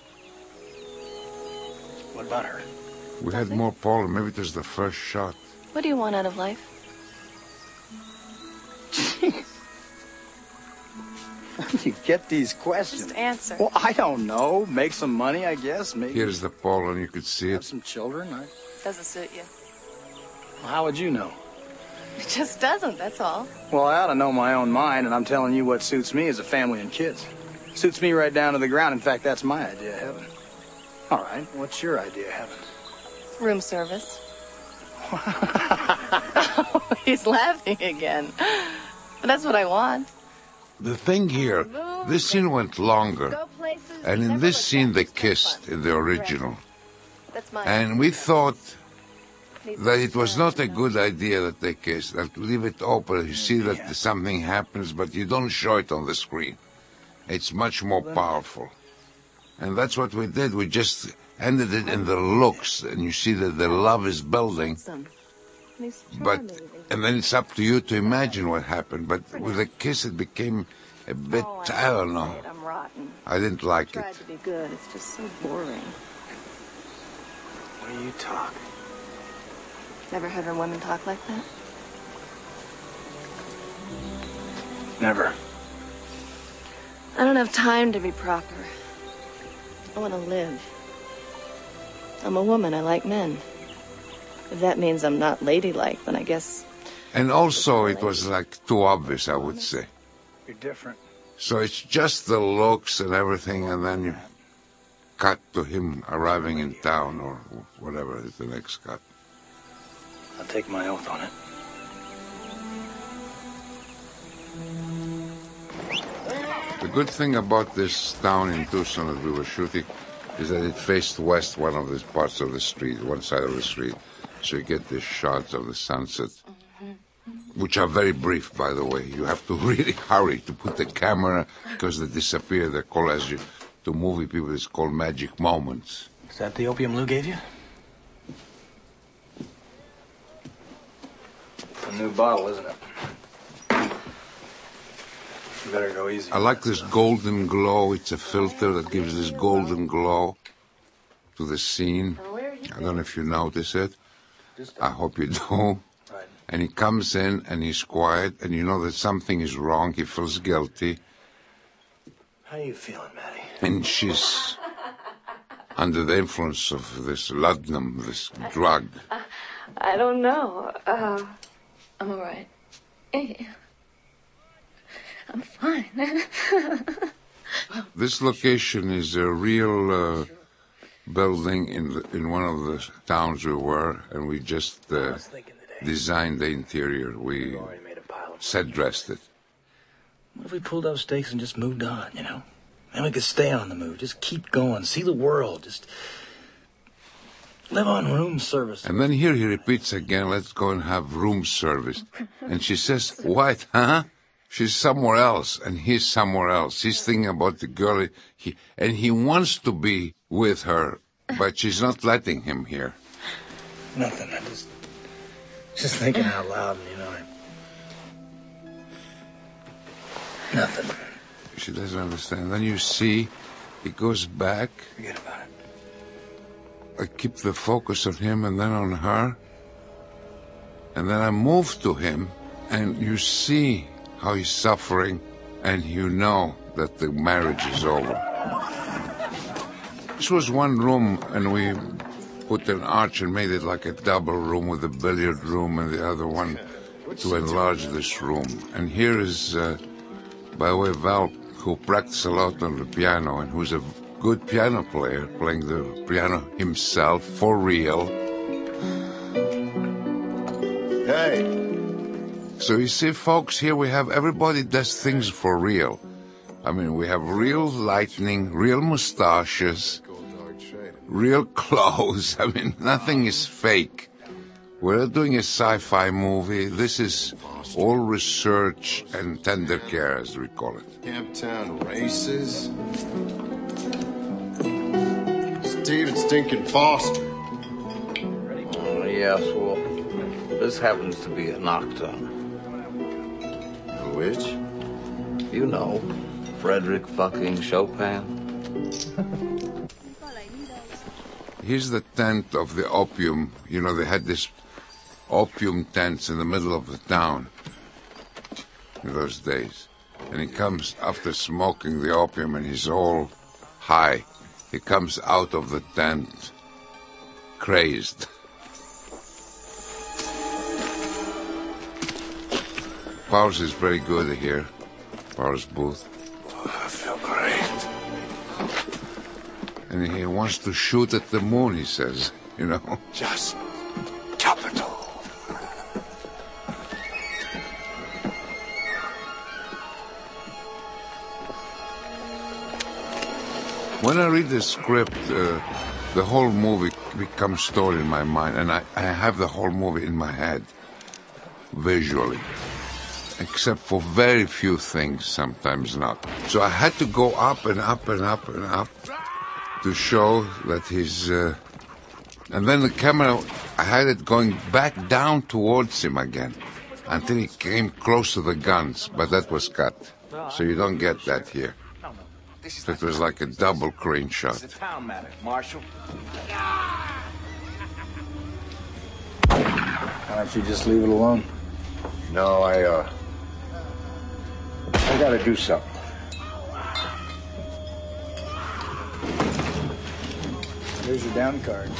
What about her? We had more pollen. Maybe it was the first shot. What do you want out of life? You get these questions. Just answer. Well, I don't know. Make some money, I guess. Maybe. Here's the pollen. You could see Have it. some children. I... Doesn't suit you. Well, how would you know? It just doesn't, that's all. Well, I ought to know my own mind, and I'm telling you what suits me is a family and kids. Suits me right down to the ground. In fact, that's my idea of heaven. All right, what's your idea of heaven? Room service. Oh, he's laughing again. But that's what I want. The thing here, this scene went longer. And in this scene, they kissed in the original. That's mine. And we thought that it was not a good idea that they kissed, that leave it open. You see that something happens, but you don't show it on the screen. It's much more powerful. And that's what we did. We just ended it in the looks, and you see that the love is building. But, and then it's up to you to imagine what happened. But with the kiss, it became a bit, I don't know. I'm rotten. I didn't like it. Tried to be good. It's just so boring. What do you talk? Never heard a woman talk like that? Never. I don't have time to be proper. I want to live. I'm a woman. I like men. If that means I'm not ladylike, then I guess... And also, it was like too obvious, I would say. You're different. So it's just the looks and everything, and then you cut to him arriving in town, or whatever is the next cut. I'll take my oath on it. The good thing about this town in Tucson that we were shooting is that it faced west, one of the parts of the street, one side of the street. So you get these shots of the sunset, which are very brief, by the way. You have to really hurry to put the camera, because they disappear. They're called, as you, to movie people, it's called magic moments. Is that the opium Lou gave you? A new bottle, isn't it? You better go easy. I like this golden glow. It's a filter that gives this golden glow to the scene. I don't know if you notice it. I hope you do. And he comes in and he's quiet, and you know that something is wrong. He feels guilty. How are you feeling, Maddie? And she's under the influence of this laudanum, this drug. Uh, I don't know. Uh, I'm all right. I'm fine. This location is a real uh, building in the, in one of the towns we were, and we just uh, designed the interior. We set dressed it. What if we pulled up stakes and just moved on, you know? Then we could stay on the move. Just keep going. See the world. Just live on room service. And then here he repeats again, let's go and have room service. And she says, what, huh? She's somewhere else, and he's somewhere else. He's thinking about the girl, he, and he wants to be with her, but she's not letting him here. Nothing. I just, just thinking out loud, you know. I, nothing. She doesn't understand. Then you see, he goes back. Forget about it. I keep the focus on him and then on her. And then I move to him, and you see how he's suffering, and you know that the marriage is over. This was one room, and we put an arch and made it like a double room with a billiard room and the other one to enlarge this room. And here is, uh, by the way, Val, who practiced a lot on the piano and who's a good piano player, playing the piano himself for real. Hey. So you see, folks, here we have everybody does things for real. I mean, we have real lightning, real mustaches, real clothes. I mean, nothing is fake. We're not doing a sci-fi movie. This is all research and tender care, as we call it. Camptown races. Steve Stinking Foster. Oh, yes, well, this happens to be a nocturne. Which? You know, Frederick fucking Chopin. Here's the tent of the opium. You know, they had this opium tents in the middle of the town in those days. And he comes after smoking the opium, and he's all high. He comes out of the tent crazed. Powers is very good here. Powers Booth. Oh, I feel great. And he wants to shoot at the moon, he says, you know. Just capital. When I read the script, uh, the whole movie becomes stored in my mind, and I, I have the whole movie in my head, visually. Except for very few things, sometimes not. So I had to go up and up and up and up to show that he's... Uh, and then the camera, I had it going back down towards him again until he came close to the guns, but that was cut. So you don't get that here. It was like a double crane shot. It's a town matter, Marshal. Why don't you just leave it alone? No, I, uh... I gotta do something. Here's your down card.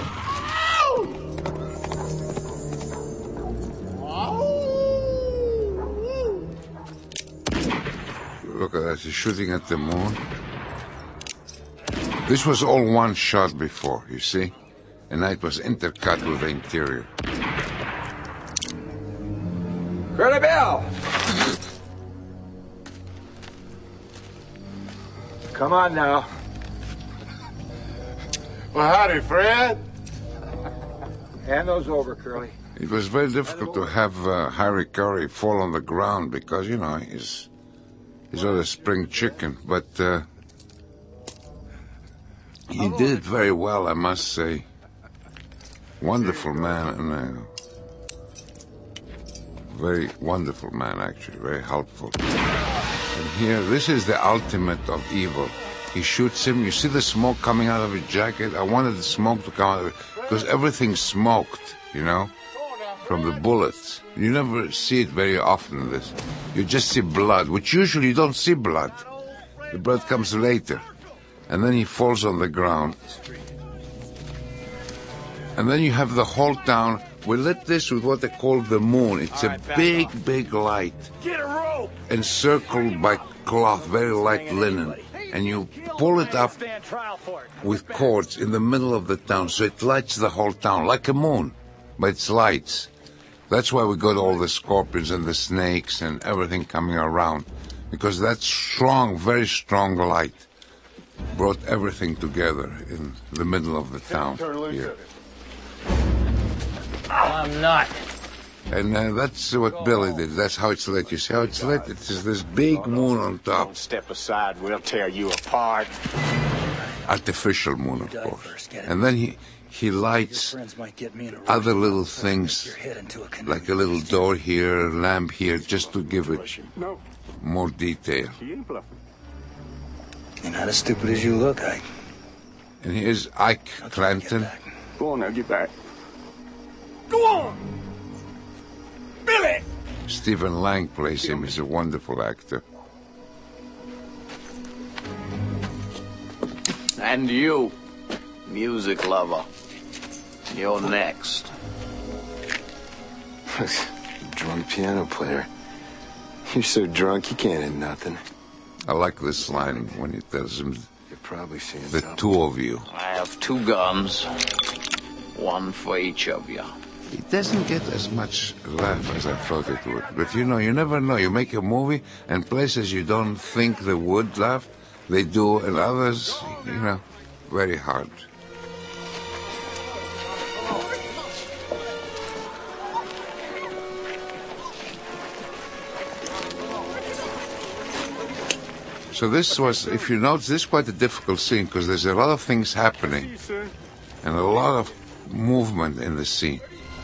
Look at that, he's shooting at the moon. This was all one shot before, you see? And now it was intercut with the interior. Curly Bill! Come on now. Well, howdy, Fred. Hand those over, Curly. It was very difficult to have uh, Harry Curry fall on the ground because, you know, he's... He's not a spring chicken, but uh, he did it very well, I must say. Wonderful man, and a very wonderful man, actually, very helpful. And here, this is the ultimate of evil. He shoots him. You see the smoke coming out of his jacket? I wanted the smoke to come out of it because everything's smoked, you know, from the bullets. You never see it very often, this. You just see blood, which usually you don't see blood. The blood comes later. And then he falls on the ground. And then you have the whole town. We lit this with what they call the moon. It's a big, big light. Get a rope! Encircled by cloth, very light linen. And you pull it up with cords in the middle of the town, so it lights the whole town, like a moon, but it's lights. That's why we got all the scorpions and the snakes and everything coming around, because that strong, very strong light brought everything together in the middle of the town here. I'm not. And uh, that's what Billy did. That's how it's lit. You see how it's lit? It's this big moon on top. Don't step aside, we'll tear you apart. Artificial moon, of course. And then he... He lights other little things, like a little door here, a lamp here, just to give it more detail. You're not as stupid as you look, Ike. And here's Ike Clanton. Go on now, get back. Go on! Billy! Stephen Lang plays him. He's a wonderful actor. And you, music lover. You're next. Drunk piano player. You're so drunk you can't hit nothing. I like this line when he tells him, You're probably seeing the something. two of you. I have two guns, one for each of you. It doesn't get as much laugh as I thought it would. But you know, you never know. You make a movie and places you don't think they would laugh, they do, and others, you know, very hard. So this was, if you notice, this is quite a difficult scene because there's a lot of things happening and a lot of movement in the scene.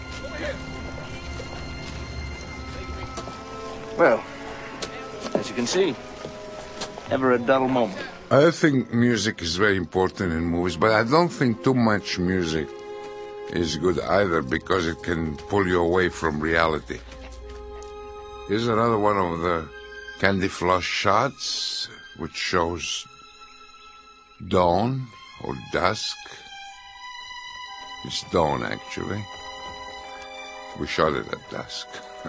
Well, as you can see, never a dull moment. I think music is very important in movies, but I don't think too much music is good either because it can pull you away from reality. Here's another one of the Candy Floss shots, which shows dawn or dusk. It's dawn, actually. We shot it at dusk.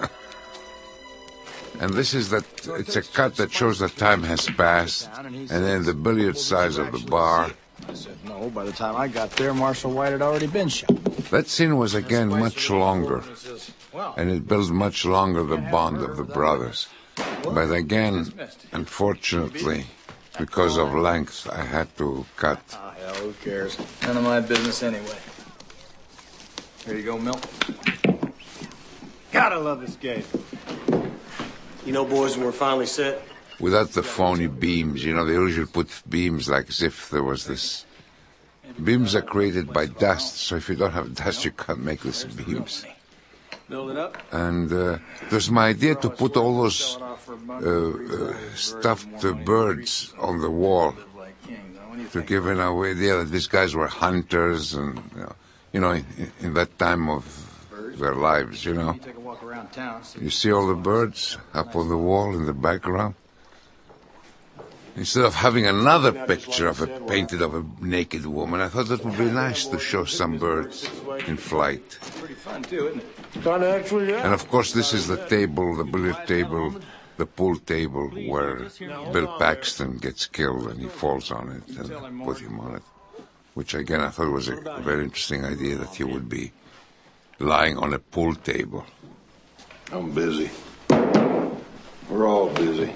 And this is that, it's a cut that shows that time has passed, and then the billiard size of the bar. I said no. By the time I got there, Marshal White had already been shot. That scene was again much longer, and it built much longer the bond of the brothers. But again, unfortunately, because of length, I had to cut. Ah, hell, who cares? None of my business anyway. Here you go, Milt. Gotta love this game. You know, boys, when we're finally set. Without the phony beams, you know, they usually put beams like as if there was this. Beams are created by dust, so if you don't have dust, you can't make these beams. Build it up. And uh, it was my idea to put all those uh, uh, stuffed uh, birds on the wall to give an idea that these guys were hunters and, you know, you know in, in that time of their lives, you know. You see all the birds up on the wall in the background? Instead of having another picture of a painted of a naked woman, I thought that would be nice to show some birds in flight. Pretty fun too, isn't it? And of course, this is the table, the billiard table, the pool table where Bill Paxton gets killed and he falls on it and put him on it. Which again, I thought was a very interesting idea that he would be lying on a pool table. I'm busy. We're all busy.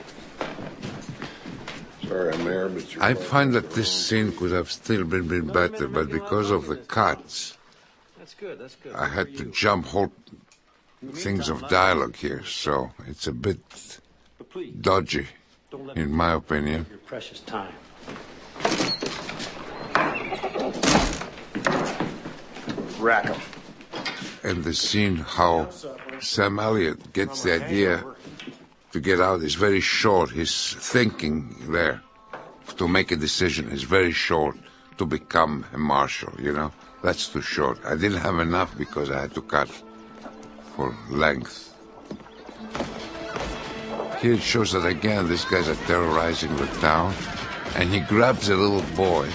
Sorry, I'm there, but you're... I find that this scene could have still been, been better, but because of the cuts, That's good, that's good. I had to jump whole things of dialogue here, so it's a bit dodgy, in my opinion. Your precious time. Rack 'em. And the scene how Sam Elliott gets the idea to get out is very short. His thinking there to make a decision is very short to become a marshal, you know. That's too short. I didn't have enough because I had to cut for length. Here it shows that again these guys are terrorizing the town, and he grabs a little boy.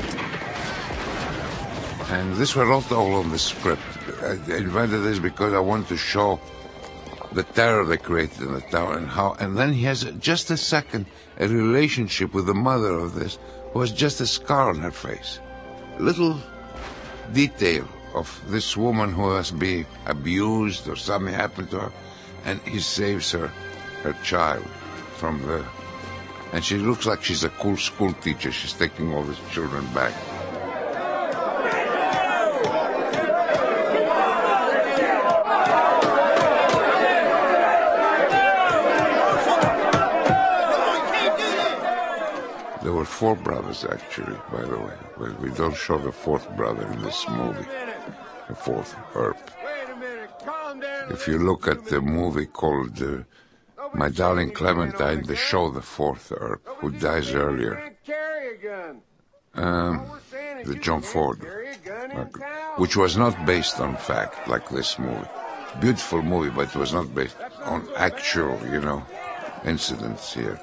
And this was not all on the script. I invented this because I wanted to show the terror they created in the town and how. And then he has just a second a relationship with the mother of this, who has just a scar on her face. Little detail of this woman who has been abused or something happened to her, and he saves her, her child from the. And she looks like she's a cool school teacher. She's taking all these children back. There were four brothers, actually, by the way. But we don't show the fourth brother in this movie, the fourth Earp. If you look at the movie called uh, My Darling Clementine, they show the fourth Earp, who dies earlier. Um, the John Ford, like, which was not based on fact, like this movie. Beautiful movie, but it was not based on actual, you know, incidents here.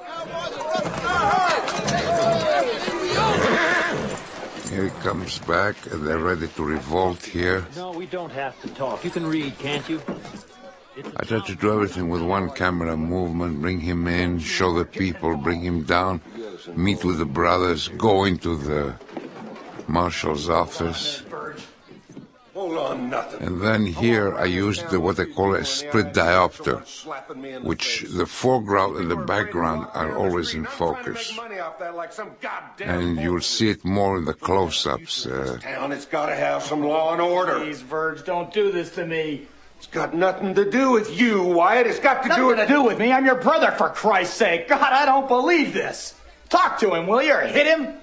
Here he comes back, and they're ready to revolt here. No, we don't have to talk. You can read, can't you? I tried to do everything with one camera movement, bring him in, show the people, bring him down, meet with the brothers, go into the marshal's office. Hold on, nothing. And then here I used the, what they call a split diopter, which the foreground and the background are always in focus. And you'll see it more in the close-ups. Uh, Town, it's got to have some law and order. Please, Verge, don't do this to me. It's got nothing to do with you, Wyatt. It's got to Nothing do with... to do with me. I'm your brother, for Christ's sake. God, I don't believe this. Talk to him, will you, or hit him?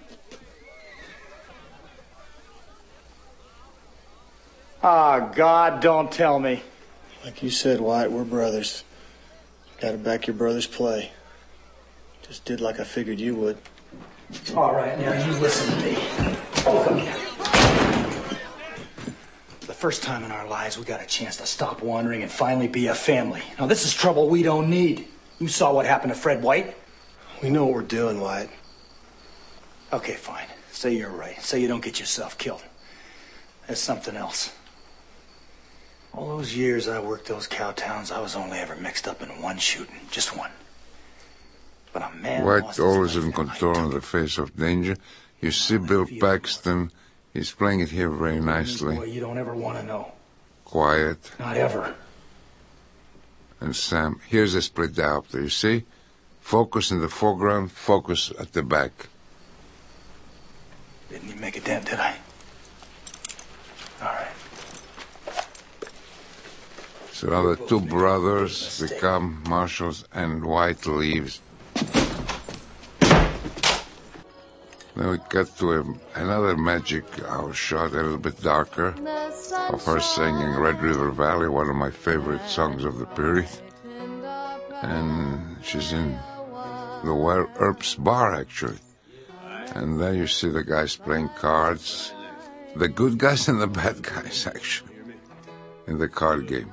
Oh, God, don't tell me. Like you said, Wyatt, we're brothers. Gotta back your brother's play. Just did like I figured you would. All right, now you listen to me. Oh, come here. The first time in our lives we got a chance to stop wandering and finally be a family. Now, this is trouble we don't need. You saw what happened to Fred White. We know what we're doing, Wyatt. Okay, fine. Say you're right. Say you don't get yourself killed. There's something else. All those years I worked those cow towns, I was only ever mixed up in one shooting. Just one. But a man White always in control in the face of danger. You see Bill Paxton, he's playing it here very nicely. You don't ever want to know. Quiet. Not ever. And Sam, here's a split diopter, you see? Focus in the foreground, focus at the back. Didn't even make a dent, did I? All right. So now the two brothers become marshals and White leaves. Then we cut to a, another magic hour shot, a little bit darker, of her singing Red River Valley, one of my favorite songs of the period. And she's in the Earp's bar, actually. And then you see the guys playing cards, the good guys and the bad guys, actually, in the card game.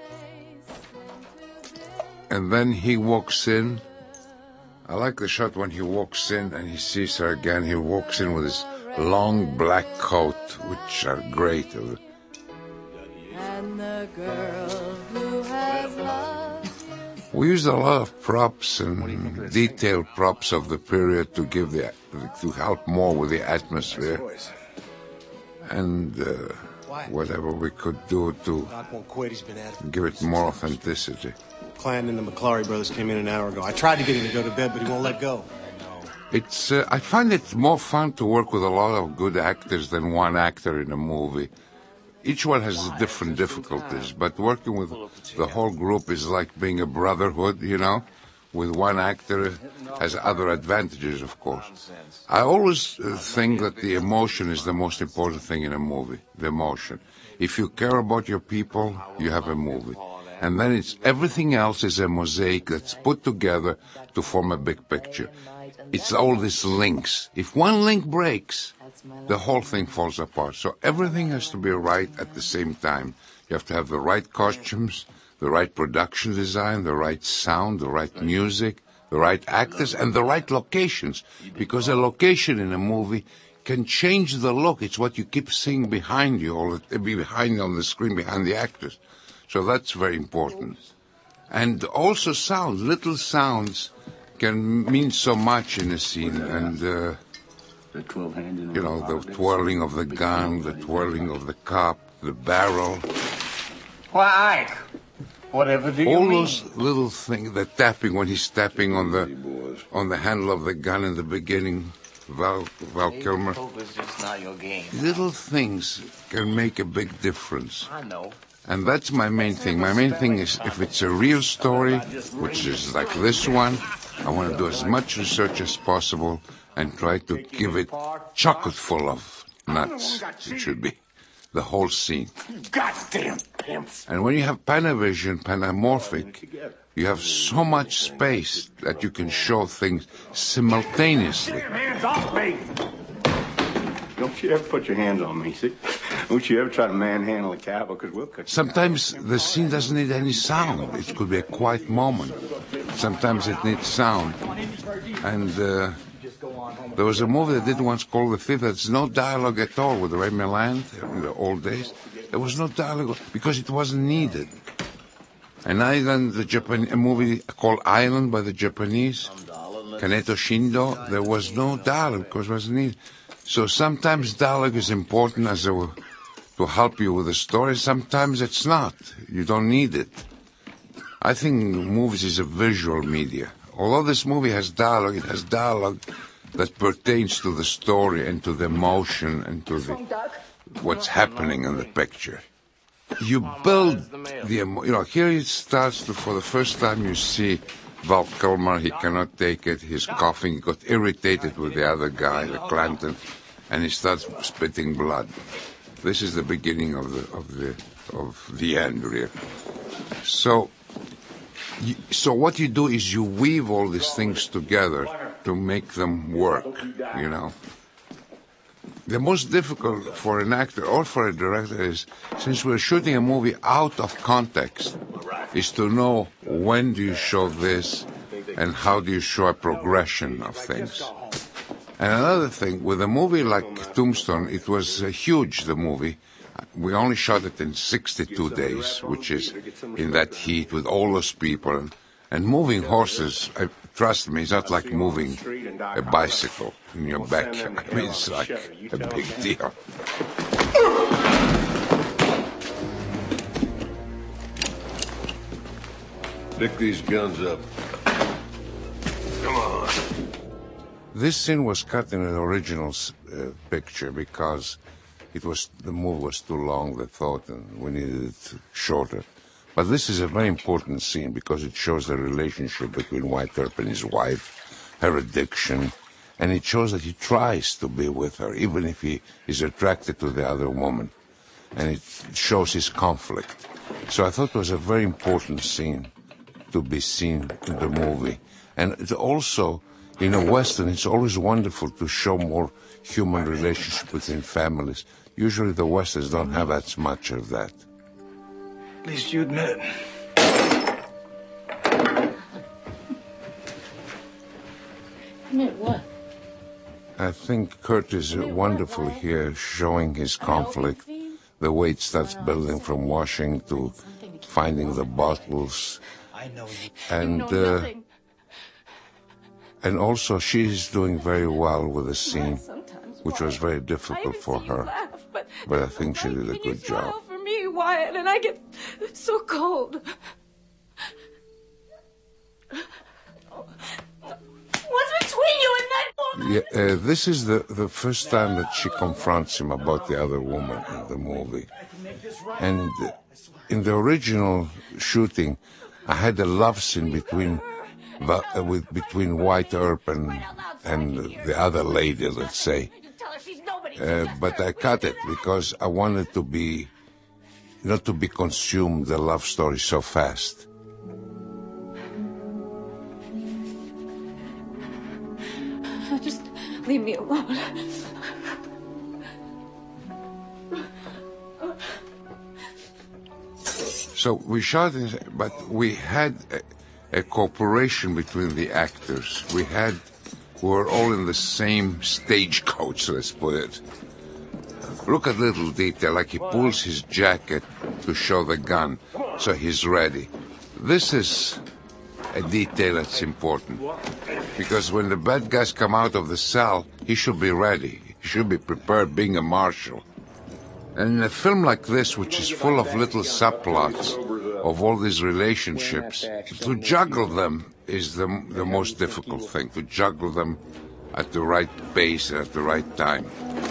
And then he walks in. I like the shot when he walks in and he sees her again. He walks in with his long black coat, which are great. And the girl who has loved. We used a lot of props and detailed props of the period to give the to help more with the atmosphere and uh, whatever we could do to give it more authenticity. Clanton and the McClary brothers came in an hour ago. I tried to get him to go to bed, but he won't let go. It's uh, I find it more fun to work with a lot of good actors than one actor in a movie. Each one has different difficulties, but working with the whole group is like being a brotherhood, you know. With one actor has other advantages, of course. I always uh, think that the emotion is the most important thing in a movie, the emotion. If you care about your people, you have a movie. And then it's everything else is a mosaic that's put together to form a big picture. It's all these links. If one link breaks, the whole thing falls apart. So everything has to be right at the same time. You have to have the right costumes, the right production design, the right sound, the right music, the right actors, and the right locations. Because a location in a movie can change the look. It's what you keep seeing behind you, or behind on the screen, behind the actors. So that's very important. And also sounds, little sounds can mean so much in a scene. And, uh, you know, the twirling of the gun, the twirling of the cup, the barrel. Why, Ike? Whatever do you All mean? those little things, the tapping when he's tapping on the on the handle of the gun in the beginning, Val, Val Kilmer. Poker's just not your game. Little things can make a big difference. I know. And that's my main thing. My main thing is if it's a real story, which is like this one, I want to do as much research as possible and try to give it chocolate full of nuts. It should be the whole scene. Goddamn pimps. And when you have Panavision, Panamorphic, you have so much space that you can show things simultaneously. Hands off me! Don't you ever put your hands on me, see? Don't you ever try to manhandle a cow, because we'll cut you. Sometimes the scene doesn't need any sound. It could be a quiet moment. Sometimes it needs sound. And uh, there was a movie that did once called The Thief. There's no dialogue at all with Ray Milland in the old days. There was no dialogue because it wasn't needed. An island, the Japan, a movie called Island by the Japanese, Kaneto Shindo, there was no dialogue because it wasn't needed. So sometimes dialogue is important as a, to help you with the story. Sometimes it's not. You don't need it. I think movies is a visual media. Although this movie has dialogue, it has dialogue that pertains to the story and to the emotion and to the, what's happening in the picture. You build the, you know, here it starts to, for the first time you see Val Kilmer, he cannot take it, he's coughing, he got irritated with the other guy, the Clanton, and he starts spitting blood. This is the beginning of the, of the, of the end, really. So, you, so what you do is you weave all these things together to make them work, you know. The most difficult for an actor or for a director is, since we're shooting a movie out of context, is to know when do you show this and how do you show a progression of things. And another thing, with a movie like Tombstone, it was uh, huge, the movie. We only shot it in sixty-two days, which is in that heat with all those people. And, and moving horses, uh, trust me, it's not like moving a bicycle in your back. I mean, it's like a big deal. Pick these guns up. This scene was cut in an original uh, picture because it was the movie was too long, they thought, and we needed it shorter. But this is a very important scene because it shows the relationship between White Earp and his wife, her addiction, and it shows that he tries to be with her, even if he is attracted to the other woman. And it shows his conflict. So I thought it was a very important scene to be seen in the movie. And it also, in a Western, it's always wonderful to show more human relationship within families. Usually the Westerns don't have as much of that. At least you admit it. Admit what? I think Kurt is wonderful here, showing his conflict, the way it starts building from washing to finding the bottles. And, uh, and also she's doing very well with the scene, which was very difficult for her. But I think she did a good job. For me, Wyatt, and I get so cold. What's between you and that woman? Yeah, uh, this is the, the first time that she confronts him about the other woman in the movie. And in the original shooting, I had a love scene between uh, with between White Earp and, and the other lady, let's say. Uh, but I cut it because I wanted to be, not to be consumed, the love story so fast. Just leave me alone. So we shot it, but we had a, a cooperation between the actors. We had, we were all in the same stagecoach, let's put it. Look at little detail, like he pulls his jacket to show the gun, so he's ready. This is a detail that's important, because when the bad guys come out of the cell, he should be ready. He should be prepared, being a marshal. And in a film like this, which is full of little subplots of all these relationships, to juggle them is the, the most difficult thing, to juggle them at the right pace and at the right time.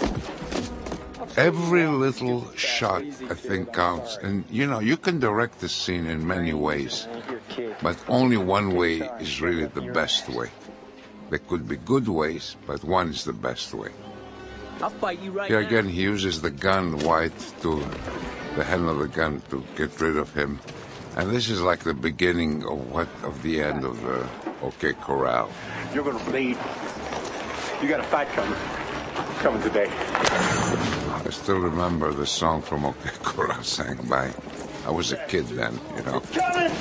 Every little shot, I think, counts. And, you know, you can direct the scene in many ways, but only one way is really the best way. There could be good ways, but one is the best way. I'll fight you right Here now. again, he uses the gun, White, to the hand of the gun to get rid of him. And this is like the beginning of what of the end of the OK Corral. You're gonna bleed. You got a fight coming. Coming today. I still remember the song from OK Corral sang by. I was a kid then, you know. Coming!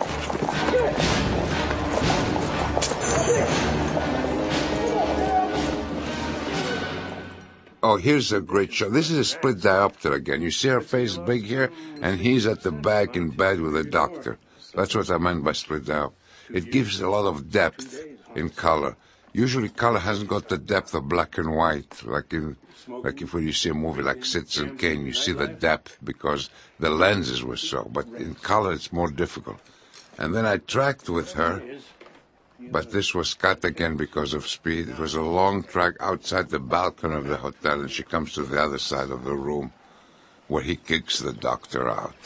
Oh, here's a great shot. This is a split diopter again. You see her face big here, and he's at the back in bed with the doctor. That's what I meant by split diopter. It gives a lot of depth in color. Usually color hasn't got the depth of black and white, like in, like if when you see a movie like Citizen Kane, you see the depth because the lenses were so. But in color, it's more difficult. And then I tracked with her, but this was cut again because of speed. It was a long track outside the balcony of the hotel, and she comes to the other side of the room where he kicks the doctor out.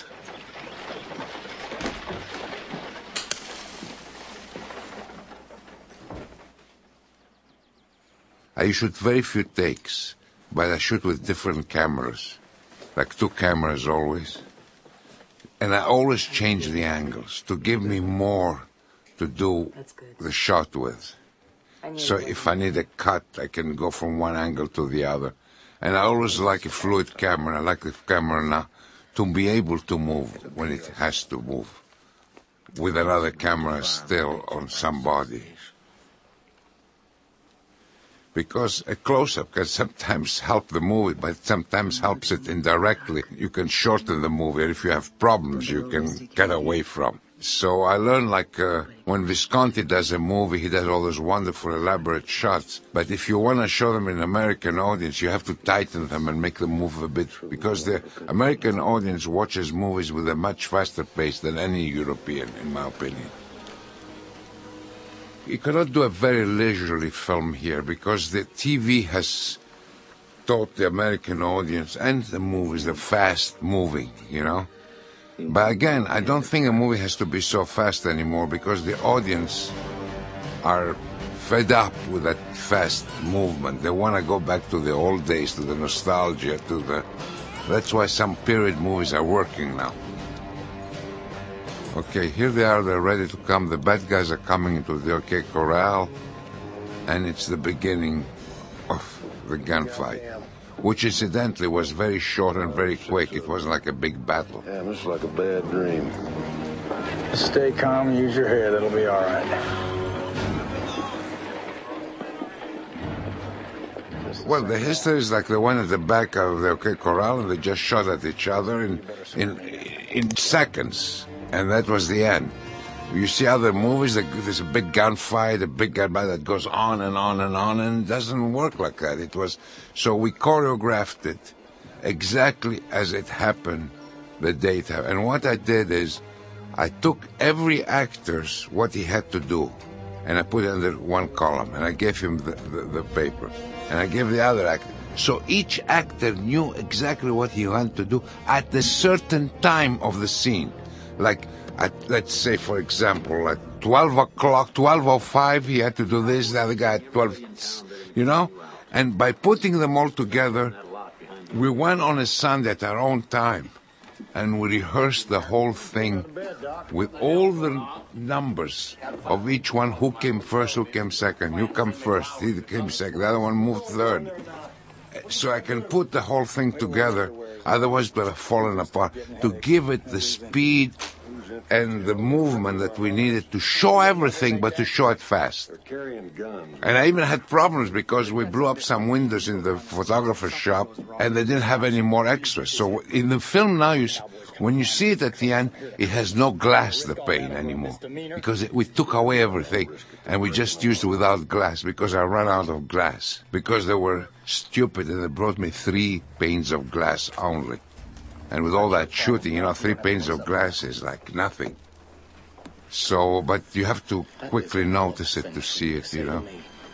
I shoot very few takes, but I shoot with different cameras, like two cameras always. And I always change the angles to give me more to do the shot with. So if I need a cut, I can go from one angle to the other. And I always like a fluid camera. I like the camera now to be able to move when it has to move, with another camera still on somebody. Because a close-up can sometimes help the movie, but sometimes helps it indirectly. You can shorten the movie, and if you have problems, you can get away from. So I learned, like, uh, when Visconti does a movie, he does all those wonderful, elaborate shots. But if you want to show them an American audience, you have to tighten them and make them move a bit, because the American audience watches movies with a much faster pace than any European, in my opinion. you cannot do a very leisurely film here because the T V has taught the American audience and the movies the fast moving, you know. But again, I don't think a movie has to be so fast anymore because the audience are fed up with that fast movement. They want to go back to the old days, to the nostalgia, to the... That's why some period movies are working now. Okay, here they are, they're ready to come. The bad guys are coming into the OK Corral, and it's the beginning of the gunfight, which incidentally was very short and very quick. It wasn't like a big battle. Yeah, this is like a bad dream. Stay calm, use your head, it'll be all right. Well, the history is like the one at the back of the OK Corral, and they just shot at each other in in in seconds, and that was the end. You see other movies, there's a big gunfight, a big gunfight that goes on and on and on, and it doesn't work like that. It was so we choreographed it exactly as it happened the day it happened. And what I did is I took every actor's what he had to do, and I put it under one column, and I gave him the, the, the paper, and I gave the other actor. So each actor knew exactly what he had to do at a certain time of the scene. Like, at, let's say, for example, at twelve o'clock, twelve oh five, he had to do this, the other guy at twelve, you know? And by putting them all together, we went on a Sunday at our own time, and we rehearsed the whole thing with all the numbers of each one, who came first, who came second, you come first, he came second, the other one moved third. So I can put the whole thing together, otherwise it would have fallen apart, to give it the speed and the movement that we needed to show everything, but to show it fast. And I even had problems because we blew up some windows in the photographer's shop, and they didn't have any more extras. So in the film now, you see, when you see it at the end, it has no glass, the pane, anymore, because it, we took away everything, and we just used it without glass, because I ran out of glass, because they were stupid, and they brought me three panes of glass only. And with all that shooting, you know, three panes of glass is like nothing. So, but you have to quickly notice it to see it, you know.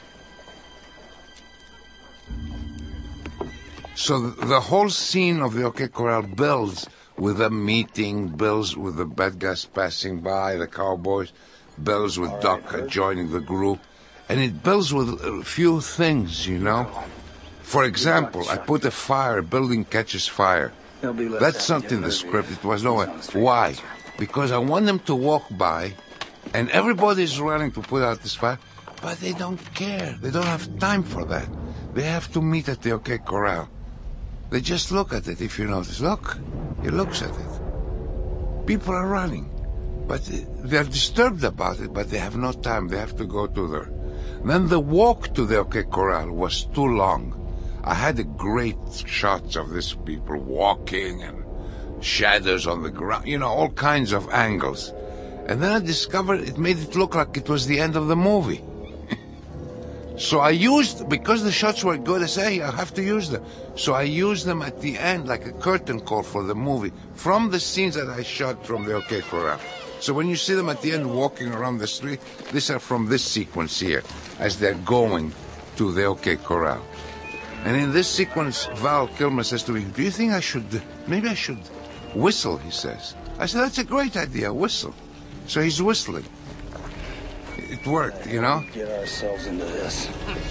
So the, the whole scene of the OK Corral builds with a meeting, builds with the bad guys passing by, the cowboys, builds with Doc joining the group. And it builds with a few things, you know. For example, I put a fire, a building catches fire. That's not in the script. It was nowhere. Why? Because I want them to walk by, and everybody's running to put out this fire, but they don't care. They don't have time for that. They have to meet at the OK Corral. They just look at it, if you notice. Look, he looks at it. People are running, but they're disturbed about it, but they have no time. They have to go to there. Then the walk to the OK Corral was too long. I had a great shots of these people walking and shadows on the ground, you know, all kinds of angles. And then I discovered it made it look like it was the end of the movie. So I used, because the shots were good, I said, hey, I have to use them. So I used them at the end, like a curtain call for the movie, from the scenes that I shot from the OK Corral. So when you see them at the end walking around the street, these are from this sequence here, as they're going to the OK Corral. And in this sequence, Val Kilmer says to me, do you think I should, maybe I should whistle, he says. I said, that's a great idea, whistle. So he's whistling. It worked, you know? Get ourselves into this.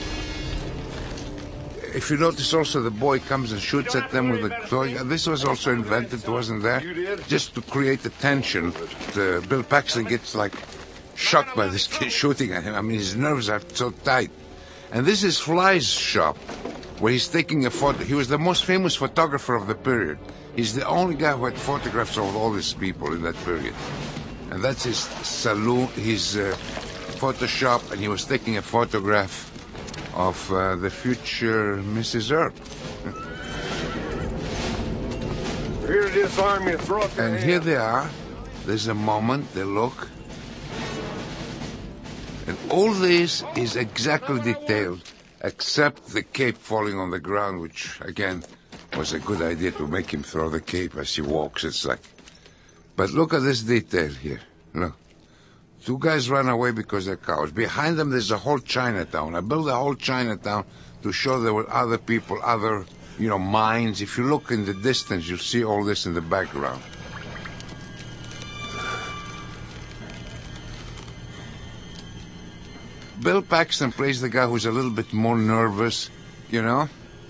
If you notice also, the boy comes and shoots at them with a toy. This was also invented, wasn't there? Just to create the tension. The, Bill Paxton gets like shocked by this kid shooting at him. I mean, his nerves are so tight. And this is Fly's shop, where he's taking a photo. He was the most famous photographer of the period. He's the only guy who had photographs of all these people in that period. And that's his saloon, his uh, photo shop, and he was taking a photograph of uh, the future Missus Earp. Here to disarm your throat. And here they are. There's a moment, they look. And all this is exactly detailed, except the cape falling on the ground, which, again, was a good idea to make him throw the cape as he walks. It's like... But look at this detail here. Look. Two guys run away because they're cowards. Behind them, there's a whole Chinatown. I built a whole Chinatown to show there were other people, other, you know, mines. If you look in the distance, you'll see all this in the background. Bill Paxton plays the guy who's a little bit more nervous, you know?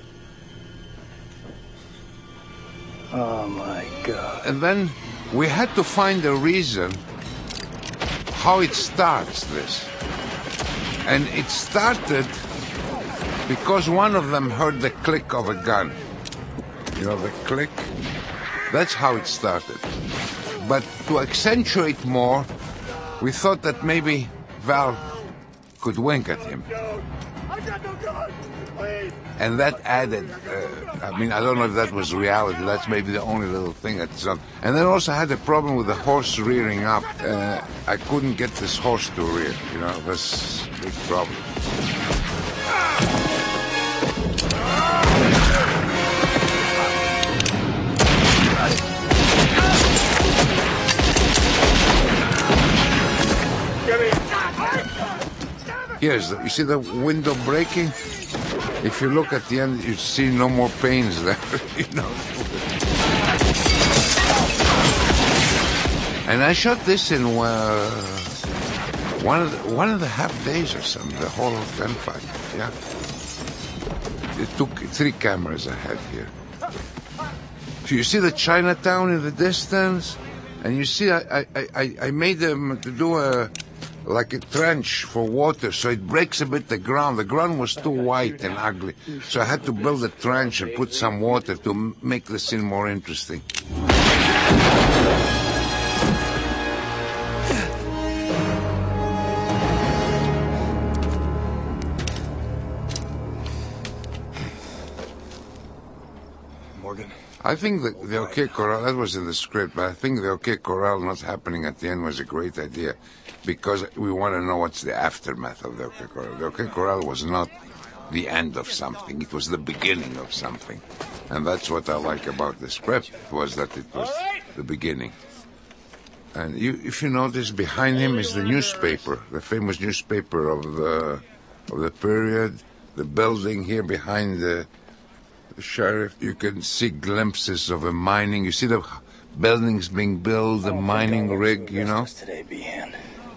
Oh, my God. And then we had to find a reason how it starts, this. And it started because one of them heard the click of a gun. You know, the click? That's how it started. But to accentuate more, we thought that maybe Val could wink at him. And that added, uh, I mean, I don't know if that was reality. That's maybe the only little thing that's on. And then also had a problem with the horse rearing up. Uh, I couldn't get this horse to rear, you know, that's a big problem. Here's, the, you see the window breaking? If you look at the end, you see no more panes there, you know. And I shot this in uh, one of the, one of the half days or something, the whole gunfight, yeah. It took three cameras I had here. So you see the Chinatown in the distance, and you see I, I, I, I made them to do a like a trench for water, so it breaks a bit the ground. The ground was too white and ugly, so I had to build a trench and put some water to m make the scene more interesting. Morgan? I think that the OK Corral, that was in the script, but I think the OK Corral not happening at the end was a great idea, because we want to know what's the aftermath of the OK Corral. The OK Corral was not the end of something, it was the beginning of something. And that's what I like about the script, was that it was the beginning. And you, if you notice, behind him is the newspaper, the famous newspaper of the, of the period, the building here behind the, the sheriff. You can see glimpses of a mining, you see the buildings being built, the mining rig, you know. Today be in.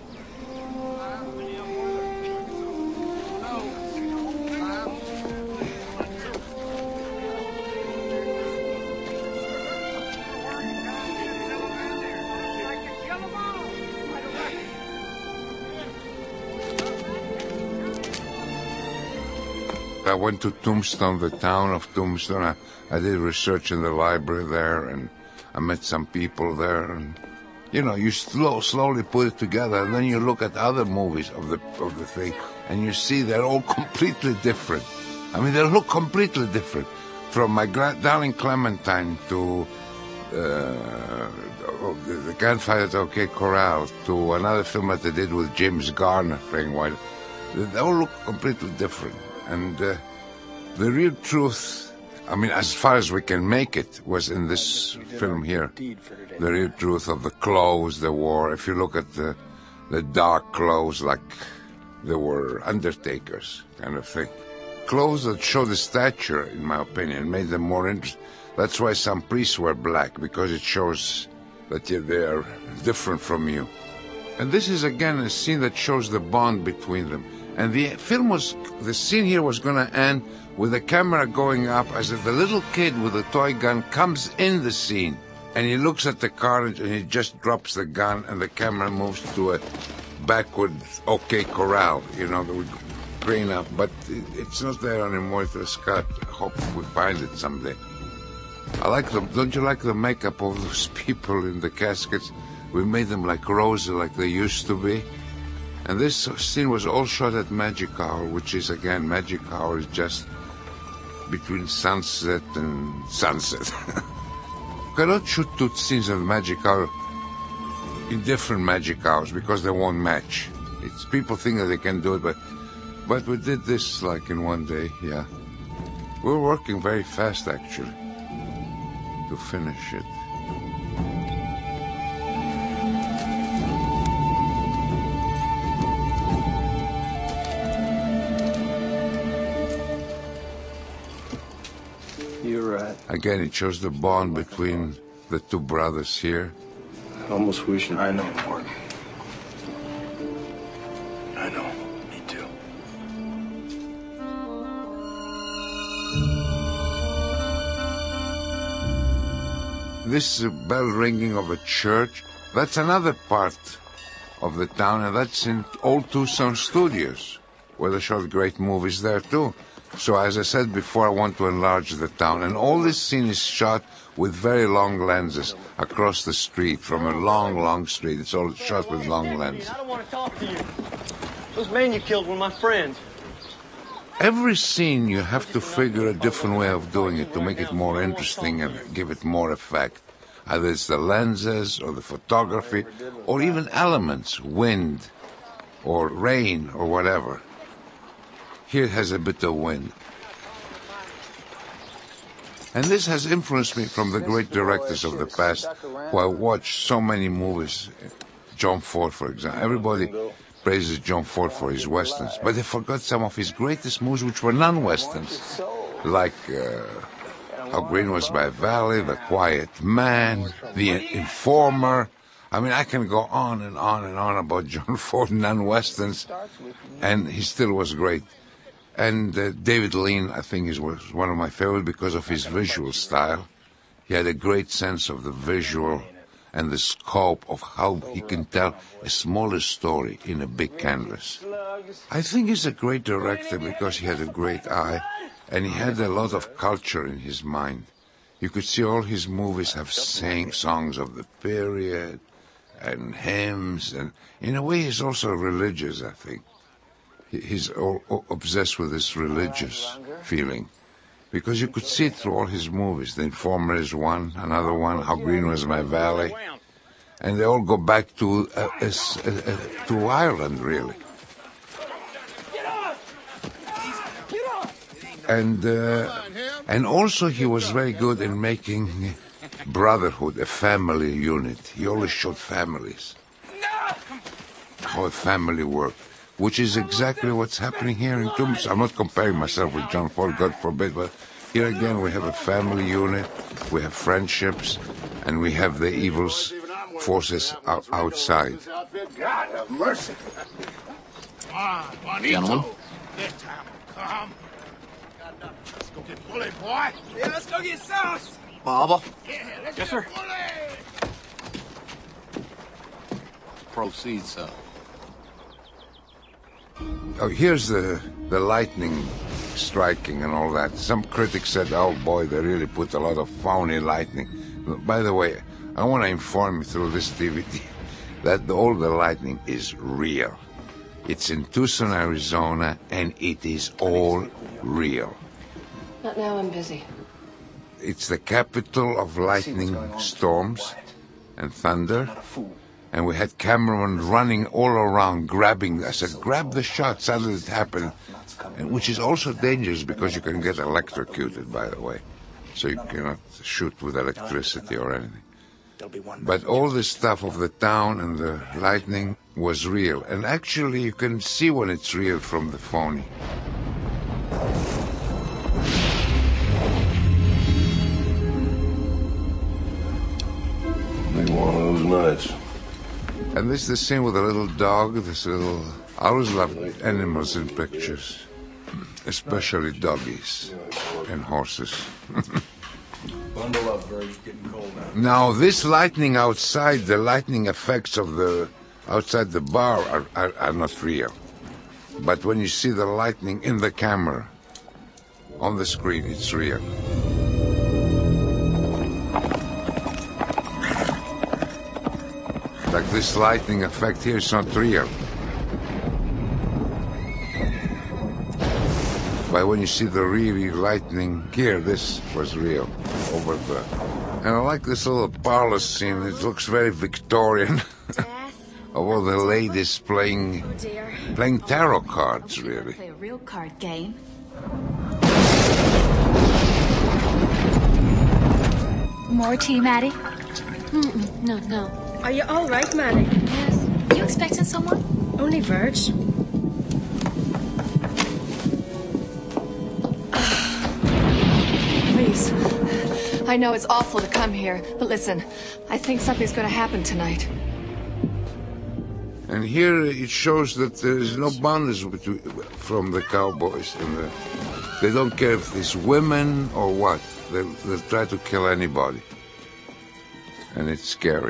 I went to Tombstone, the town of Tombstone. I, I did research in the library there, and I met some people there. And you know, you slow, slowly put it together, and then you look at other movies of the of the thing, and you see they're all completely different. I mean, they look completely different. From My Darling Clementine to uh, the Gunfight at OK Corral to another film that they did with James Garner playing White. They all look completely different. And uh, the real truth, I mean, as far as we can make it, was in this film here. The real truth of the clothes, the war. If you look at the, the dark clothes, like they were undertakers kind of thing. Clothes that show the stature, in my opinion, made them more interesting. That's why some priests wear black, because it shows that they are different from you. And this is, again, a scene that shows the bond between them. And the film was, the scene here was going to end with the camera going up as if the little kid with the toy gun comes in the scene. And he looks at the car and he just drops the gun and the camera moves to a backward OK Corral, you know, we green up. But it's not there anymore. It was cut. I hope we find it someday. I like them. Don't you like the makeup of those people in the caskets? We made them like rosy, like they used to be. And this scene was all shot at Magic Hour, which is, again, Magic Hour is just between sunset and sunset. You cannot shoot two scenes of Magic Hour in different Magic Hours because they won't match. It's people think that they can do it, but but we did this like in one day, yeah. We were working very fast, actually, to finish it. you're right. Again, it shows the bond between the two brothers here. I almost wish I know, Morgan. I know. Me too. This uh, bell ringing of a church, that's another part of the town, and that's in Old Tucson Studios, where they shot great movies there too. So as I said before, I want to enlarge the town, and all this scene is shot with very long lenses across the street, from a long, long street. It's all shot with long lenses. I don't want to talk to you. Those men you killed were my friends. Every scene you have to figure a different way of doing it to make it more interesting and give it more effect. Either it's the lenses or the photography or even elements, wind or rain or whatever. Here it has a bit of wind. And this has influenced me from the great directors of the past who I watched so many movies. John Ford, for example. Everybody praises John Ford for his westerns, but they forgot some of his greatest movies which were non-westerns, like uh, How Green Was My Valley, The Quiet Man, The Informer. I mean, I can go on and on and on about John Ford non-westerns, and he still was great. And uh, David Lean, I think, is was one of my favorites because of his visual style. He had a great sense of the visual and the scope of how he can tell a smaller story in a big canvas. I think he's a great director because he had a great eye, and he had a lot of culture in his mind. You could see all his movies have sang songs of the period and hymns, and in a way he's also religious, I think. He's all, all obsessed with this religious feeling, because you could see it through all his movies. The Informer is one, another one, How Green Was My Valley, and they all go back to uh, uh, uh, to Ireland, really. And uh, and also he was very good in making brotherhood a family unit. He always showed families, how a family worked, which is exactly what's happening here in Tombstone. I'm not comparing myself with John Ford, God forbid, but here again we have a family unit, we have friendships, and we have the evil forces out outside. God have mercy. Gentlemen. This time will come. Let's go get Bully, boy. Yeah, let's go get sauce. Baba. Yeah, let's Yes, get sir. Bully. Proceed, sir. Oh, here's the the lightning striking and all that. Some critics said, oh boy, they really put a lot of phony lightning. By the way, I want to inform you through this D V D that the, all the lightning is real. It's in Tucson, Arizona, and it is all real. Not now, I'm busy. It's the capital of lightning storms and thunder. And we had cameramen running all around, grabbing. I said, grab the shot. Suddenly it happened, and which is also dangerous because you can get electrocuted, by the way. So you cannot shoot with electricity or anything. But all this stuff of the town and the lightning was real. And actually, you can see when it's real from the phony. Be one of those nights. And this is the scene with a little dog, this little... I always love animals in pictures, especially doggies and horses. Bundle up, Verge. It's getting cold now. Now, this lightning outside, the lightning effects of the outside the bar are, are, are not real. But when you see the lightning in the camera, on the screen, it's real. Like this lightning effect here is not real. But when you see the really lightning here, this was real over the... And I like this little parlor scene. It looks very Victorian. Of all the ladies playing, Oh dear. playing tarot cards, really. Play a real card game. More tea, Maddie? Mm-mm, no, no. Are you all right, Maddie? Yes. You expecting someone? Only Verge. Please. I know it's awful to come here, but listen, I think something's going to happen tonight. And here it shows that there is no boundaries between, from the cowboys. And the, they don't care if it's women or what. They'll, they'll try to kill anybody. And it's scary.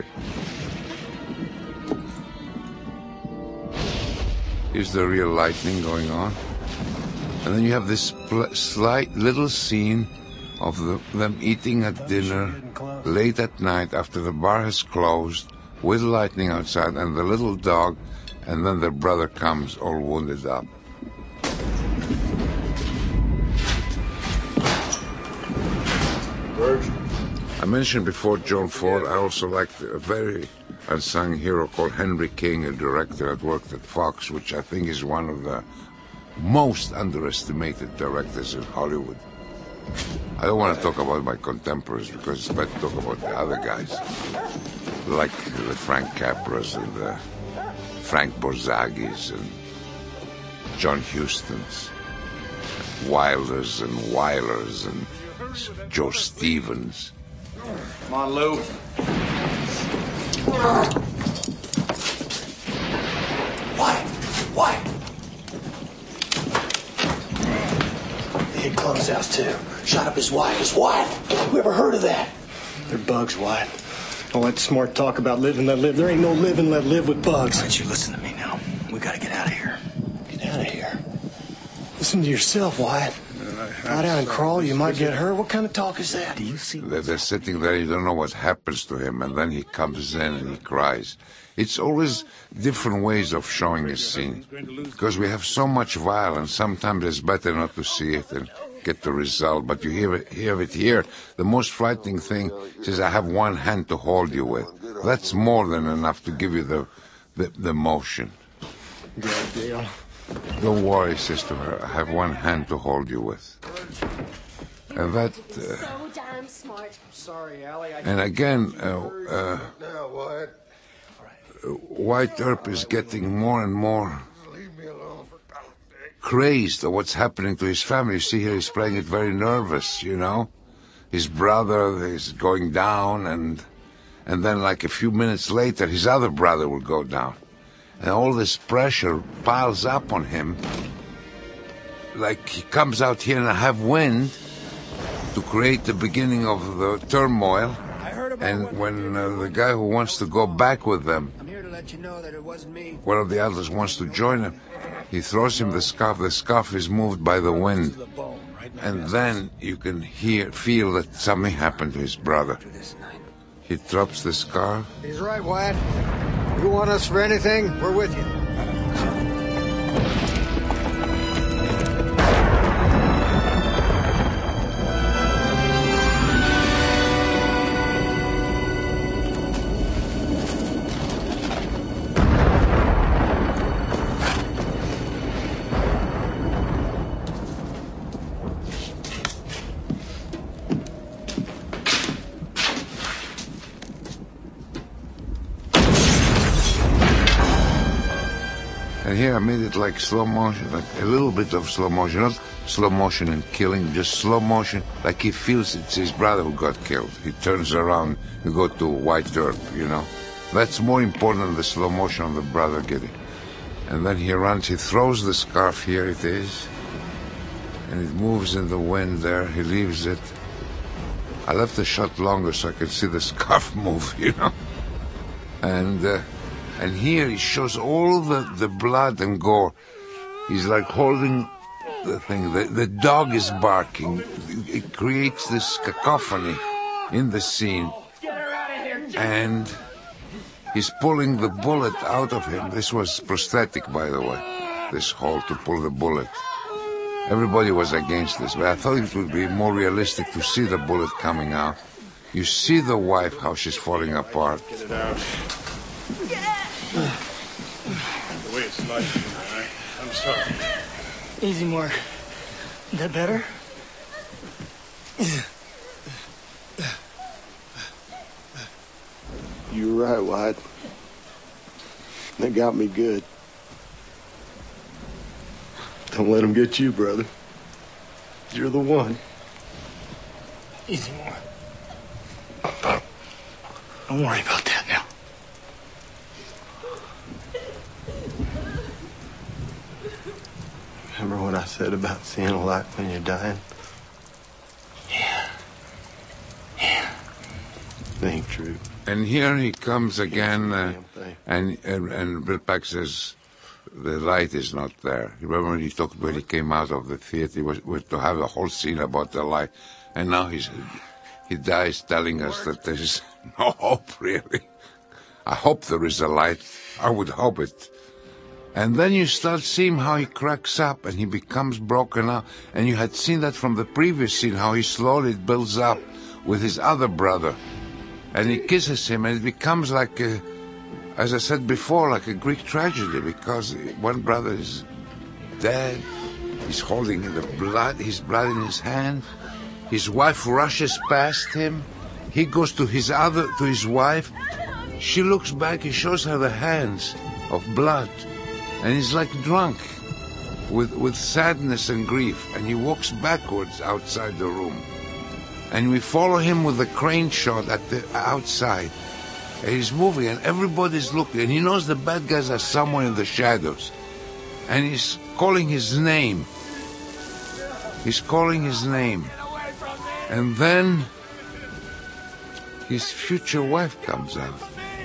Here's the real lightning going on. And then you have this slight little scene of the, them eating at dinner late at night after the bar has closed, with lightning outside and the little dog, and then their brother comes all wounded up. Verge? I mentioned before John Ford. I also liked a very unsung hero called Henry King, a director that worked at Fox, which I think is one of the most underestimated directors in Hollywood. I don't want to talk about my contemporaries because it's better to talk about the other guys, like the Frank Capras and the Frank Borzaghis and John Hustons, Wilders and Weilers and Joe Stevens. Come on, Lou. Why? Why? They hit Clum's house, too. Shot up his wife. His wife! Who ever heard of that? They're bugs, Wyatt. All that smart talk about live and let live. There ain't no live and let live with bugs. Why don't you listen to me now? We gotta get out of here. Get out of here? Listen to yourself, Wyatt. Lie down and crawl, you might get hurt. What kind of talk is that? Do you see? They're, they're sitting there, you don't know what happens to him, and then he comes in and he cries. It's always different ways of showing a scene. Because we have so much violence, sometimes it's better not to see it and get the result. But you hear it, hear it here. The most frightening thing is I have one hand to hold you with. That's more than enough to give you the, the, the motion. Good deal. Don't worry, says to her. I have one hand to hold you with. And that... Uh, so damn smart. Sorry, Allie. I and again, uh, uh, Now, Wyatt. White Earp is getting more and more crazed of what's happening to his family. You see here he's playing it very nervous, you know. His brother is going down, and and then like a few minutes later, his other brother will go down. And all this pressure piles up on him. Like he comes out here and I have wind to create the beginning of the turmoil. And when uh, the guy who wants to go back with them, Let you know that it wasn't me. one of the others wants to join him, he throws him the scarf. The scarf is moved by the wind. And then you can hear, feel that something happened to his brother. He drops the scarf. He's right, Wyatt. You want us for anything, we're with you. And here I made it like slow motion, like a little bit of slow motion, not slow motion and killing, just slow motion, like he feels it's his brother who got killed. He turns around, you go to White Earp, you know. That's more important than the slow motion of the brother getting. And then he runs, he throws the scarf, here it is, and it moves in the wind there, he leaves it. I left the shot longer so I could see the scarf move, you know. And... Uh, And here he shows all the, the blood and gore. He's like holding the thing. The, the dog is barking. It creates this cacophony in the scene. And he's pulling the bullet out of him. This was prosthetic, by the way, this hole to pull the bullet. Everybody was against this, but I thought it would be more realistic to see the bullet coming out. You see the wife, how she's falling apart. Get it out. The way it's like, all right? I'm sorry. Easy, Mark. Is that better? You were right, Wyatt. That got me good. Don't let them get you, brother. You're the one. Easy, Mark. Don't worry about that now. Remember what I said about seeing a light when you're dying? Yeah. Yeah. It ain't true. And here he comes again, uh, and, and and Bill Pack says, the light is not there. Remember when he talked when he came out of the theater, he was, was to have a whole scene about the light, and now he's he dies telling us that there is no hope, really. I hope there is a light. I would hope it. And then you start seeing how he cracks up and he becomes broken up. And you had seen that from the previous scene, how he slowly builds up with his other brother. And he kisses him, and it becomes like, a, as I said before, like a Greek tragedy, because one brother is dead. He's holding the blood, his blood in his hand. His wife rushes past him. He goes to his other, to his wife. She looks back. He shows her the hands of blood, and he's like drunk, with with sadness and grief. And he walks backwards outside the room, and we follow him with the crane shot at the outside. And he's moving, and everybody's looking, and he knows the bad guys are somewhere in the shadows, and he's calling his name. He's calling his name. And then his future wife comes out.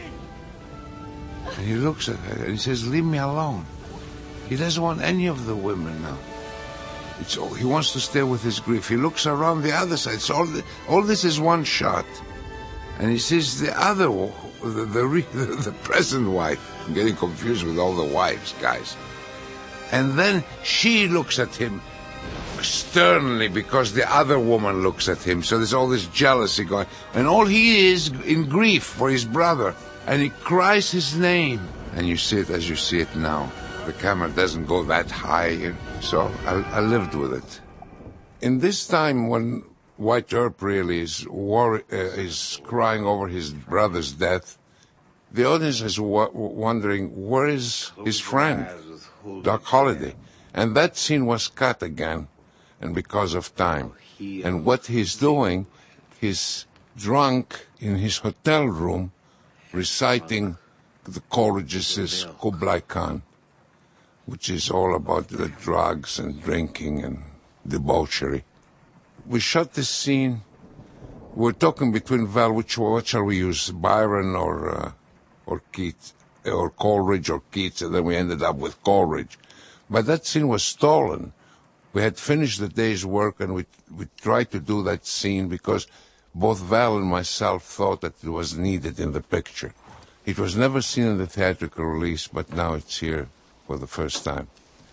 And he looks at her and he says, leave me alone. He doesn't want any of the women now. It's all, he wants to stay with his grief. He looks around the other side. So all, the, all this is one shot. And he sees the other, the, the, the, the present wife. I'm getting confused with all the wives, guys. And then she looks at him sternly because the other woman looks at him. So there's all this jealousy going. And all he is in grief for his brother. And he cries his name. And you see it as you see it now. The camera doesn't go that high. So I, I lived with it. In this time when White Earp really is, war, uh, is crying over his brother's death, the audience is w- wondering, where is his friend, Doc Holliday? And that scene was cut again, and because of time. And what he's doing, he's drunk in his hotel room, reciting the Coleridge's Kublai Khan, which is all about the drugs and drinking and debauchery. We shot this scene. We're talking between Val, which what shall we use, Byron or uh, or Keats, or Coleridge or Keats, and then we ended up with Coleridge. But that scene was stolen. We had finished the day's work, and we we tried to do that scene because both Val and myself thought that it was needed in the picture. It was never seen in the theatrical release, but now it's here for the first time.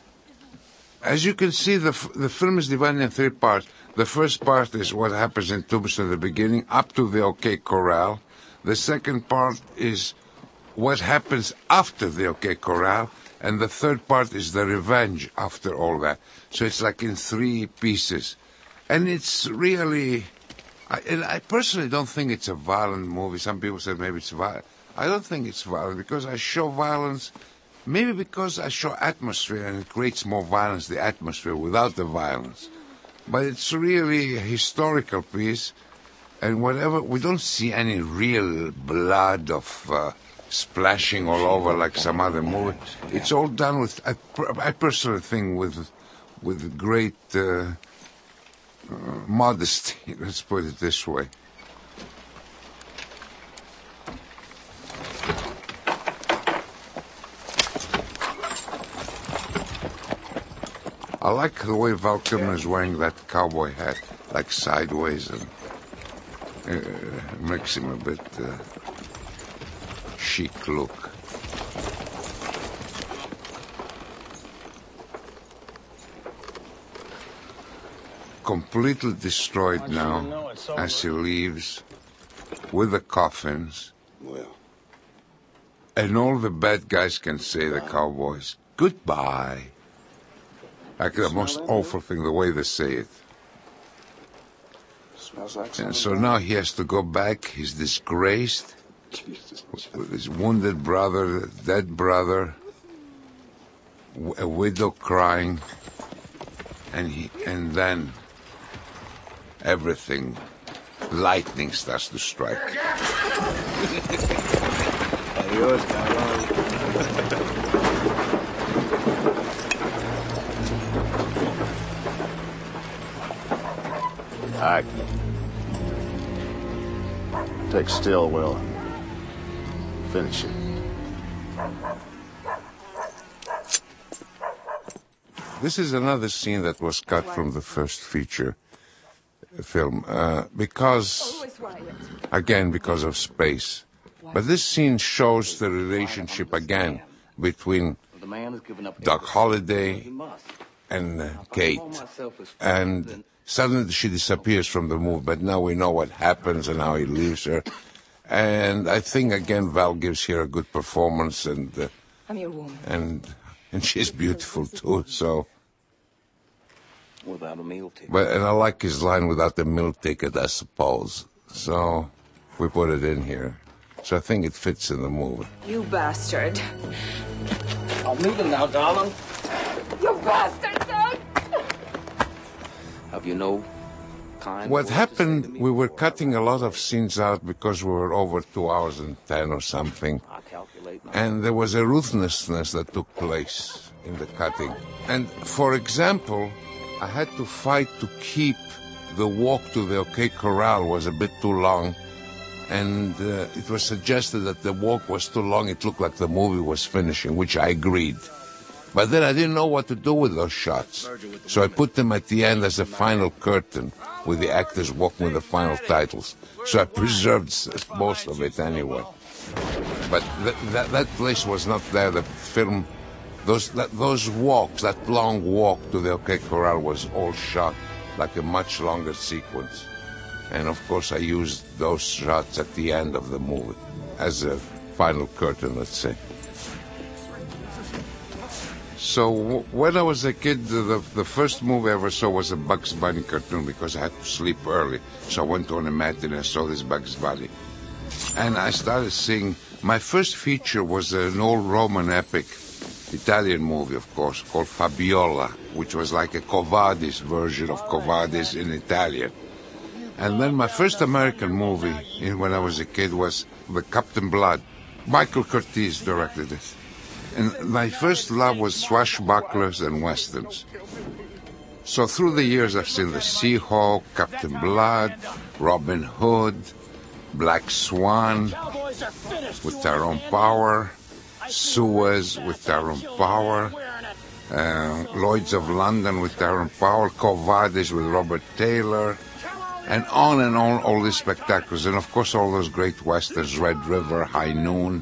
As you can see, the the film is divided in three parts. The first part is what happens in Tombstone at the beginning, up to the OK Corral. The second part is what happens after the OK Corral. And the third part is the revenge after all that. So it's like in three pieces. And it's really... I, and I personally don't think it's a violent movie. Some people say maybe it's violent. I don't think it's violent because I show violence... Maybe because I show atmosphere and it creates more violence, the atmosphere, without the violence. But it's really a historical piece. And whatever... We don't see any real blood of... Uh, splashing all over like some other movie. It's all done with, I, I personally think, with with great uh, uh, modesty. Let's put it this way. I like the way Val Kilmer is wearing that cowboy hat, like sideways, and uh, makes him a bit... Uh, chic look. Completely destroyed now as he leaves with the coffins. Well. And all the bad guys can say, the cowboys, goodbye. Like the most awful thing, the way they say it. Smells like and so now he has to go back. He's disgraced. With his wounded brother, dead brother, a widow crying, and he, and then everything lightning starts to strike. Adios, cabrón. All right. Take still, Will. Finish it. This is another scene that was cut from the first feature film, uh, because, again, because of space. But this scene shows the relationship, again, between Doc Holliday and uh, Kate. And suddenly she disappears from the movie, but now we know what happens and how he leaves her. And I think, again, Val gives here a good performance, and uh, I'm your woman. and and she's beautiful, too, so... Without a meal ticket. But, and I like his line, without the meal ticket, I suppose. So we put it in here. So I think it fits in the movie. You bastard. I'm leaving now, darling. You bastard, son! Have you no time? What happened, we were cutting a lot of scenes out because we were over two hours and ten or something. And there was a ruthlessness that took place in the cutting. And, for example, I had to fight to keep the walk to the OK Corral was a bit too long. And uh, it was suggested that the walk was too long. It looked like the movie was finishing, which I agreed. But then I didn't know what to do with those shots. So I put them at the end as a final curtain with the actors walking with the final titles. So I preserved most of it anyway. But th that, that place was not there. The film, those, that, those walks, that long walk to the OK Corral was all shot like a much longer sequence. And of course I used those shots at the end of the movie as a final curtain, let's say. So w when I was a kid, the, the first movie I ever saw was a Bugs Bunny cartoon because I had to sleep early. So I went on a matinee and I saw this Bugs Bunny. And I started seeing, my first feature was an old Roman epic, Italian movie, of course, called Fabiola, which was like a Quo Vadis version of Quo Vadis in Italian. And then my first American movie when I was a kid was The Captain Blood. Michael Curtiz directed it. And my first love was swashbucklers and westerns. So through the years I've seen The Seahawk, Captain Blood, Robin Hood, Black Swan with Tyrone Power, Suez with Tyrone Power, uh, Lloyds of London with Tyrone Power, Quo Vadis with Robert Taylor, and on and on, all these spectacles. And of course all those great westerns, Red River, High Noon,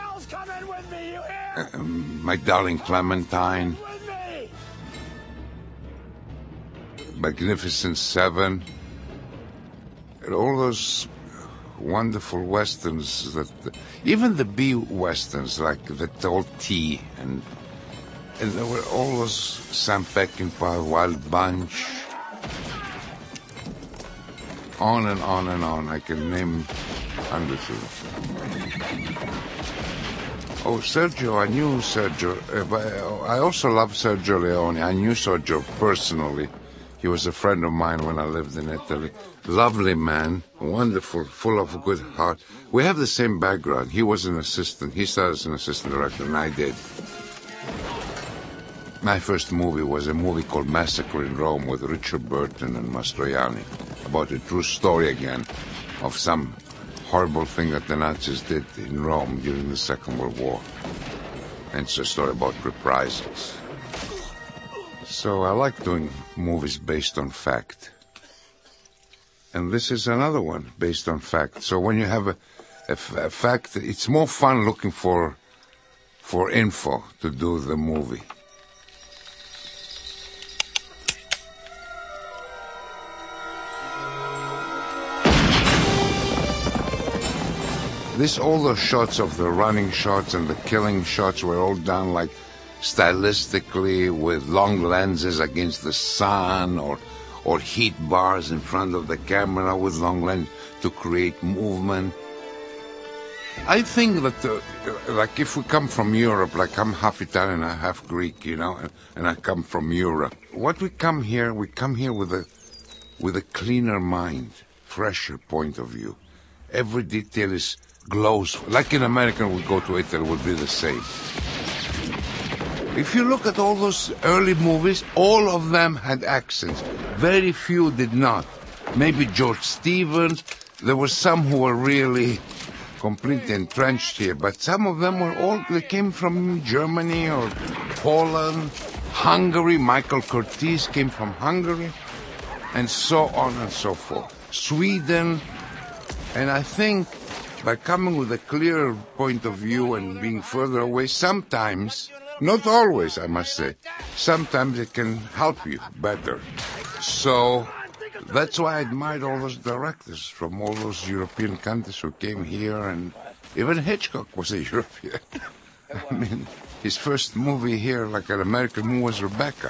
uh, My Darling Clementine, Magnificent Seven, and all those wonderful westerns, that even the B westerns like The Tall T, and and there were all those Sam Peckinpah, Wild Bunch, on and on and on. I can name hundreds of them. Oh, Sergio, I knew Sergio. Uh, but I also love Sergio Leone. I knew Sergio personally. He was a friend of mine when I lived in Italy. Lovely man, wonderful, full of good heart. We have the same background. He was an assistant. He started as an assistant director, and I did. My first movie was a movie called Massacre in Rome with Richard Burton and Mastroianni, about a true story again of some horrible thing that the Nazis did in Rome during the Second World War. And it's a story about reprisals. So I like doing movies based on fact. And this is another one based on fact. So when you have a, a, a fact, it's more fun looking for, for info to do the movie. This, all the shots of the running shots and the killing shots were all done like stylistically with long lenses against the sun, or or heat bars in front of the camera with long lens to create movement. I think that, uh, like if we come from Europe, like I'm half Italian, I'm half Greek, you know, and, and I come from Europe. What we come here, we come here with a with a cleaner mind. fresher point of view. Every detail is glows. Like in America, we go to Italy, it would be the same. If you look at all those early movies, all of them had accents. Very few did not. Maybe George Stevens. There were some who were really completely entrenched here, but some of them were all, they came from Germany or Poland, Hungary. Michael Curtiz came from Hungary, and so on and so forth. Sweden. And I think by coming with a clearer point of view and being further away, sometimes, not always, I must say, sometimes it can help you better. So that's why I admired all those directors from all those European countries who came here, and even Hitchcock was a European. I mean, his first movie here, like an American movie, was Rebecca.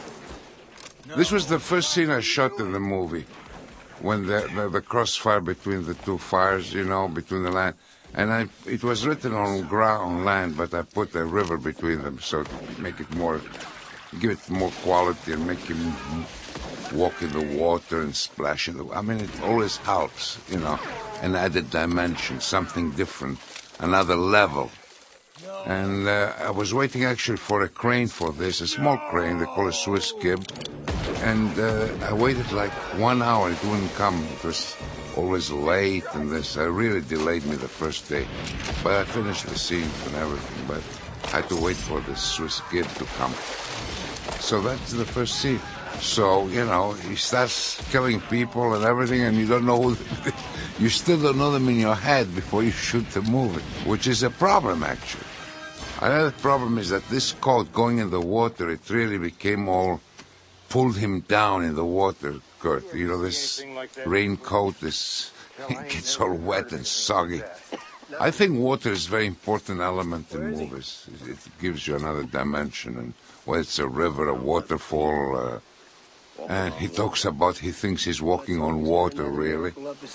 This was the first scene I shot in the movie, when the, the, the crossfire between the two fires, you know, between the land. And I, it was written on ground, on land, but I put a river between them, so to make it more, give it more quality and make him walk in the water and splash in the. I mean, it always helps, you know, an added dimension, something different, another level. And uh, I was waiting actually for a crane for this, a small crane, they call it Swiss Gib. And uh, I waited like one hour, it wouldn't come. It was always late, and this uh, really delayed me the first day. But I finished the scenes and everything, but I had to wait for the Swiss Gib to come. So that's the first scene. So, you know, he starts killing people and everything, and you don't know who, you still don't know them in your head before you shoot the movie, which is a problem, actually. Another problem is that this coat going in the water, it really became all, pulled him down in the water, Kurt. You know, this raincoat, this, it gets all wet and soggy. I think water is a very important element in movies. It gives you another dimension, and whether it's a river, a waterfall, uh, and he talks about, he thinks he's walking on water, really.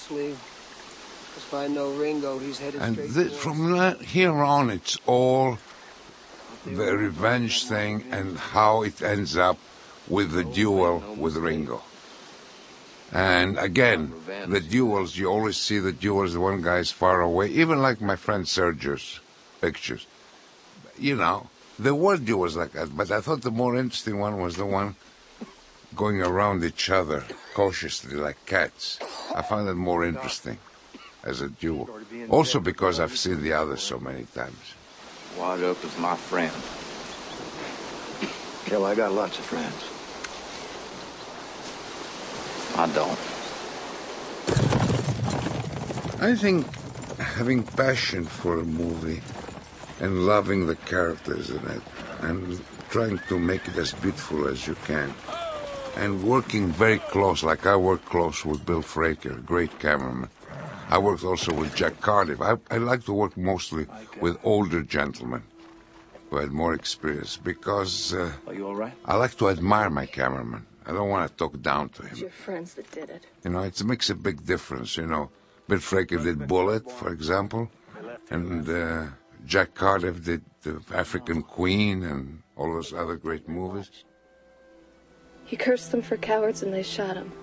And this, from here on, it's all the revenge thing and how it ends up with the duel with Ringo. And again, the duels, you always see the duels, the one guy is far away, even like my friend Sergio's pictures. You know, there were duels like that, but I thought the more interesting one was the one going around each other cautiously like cats. I found it more interesting as a duel. Also because I've seen the others so many times. Wyatt is my friend. Hell, I got lots of friends. I don't. I think having passion for a movie and loving the characters in it and trying to make it as beautiful as you can and working very close, like I work close with Bill Fraker, great cameraman. I worked also with Jack Cardiff. I, I like to work mostly with older gentlemen who had more experience because uh, Are you all right? I like to admire my cameraman. I don't want to talk down to him. It's your friends that did it. You know, it makes a big difference, you know. Bill Fraker did Bullet, for example, and uh, Jack Cardiff did The African Queen and all those other great movies. He cursed them for cowards and they shot him.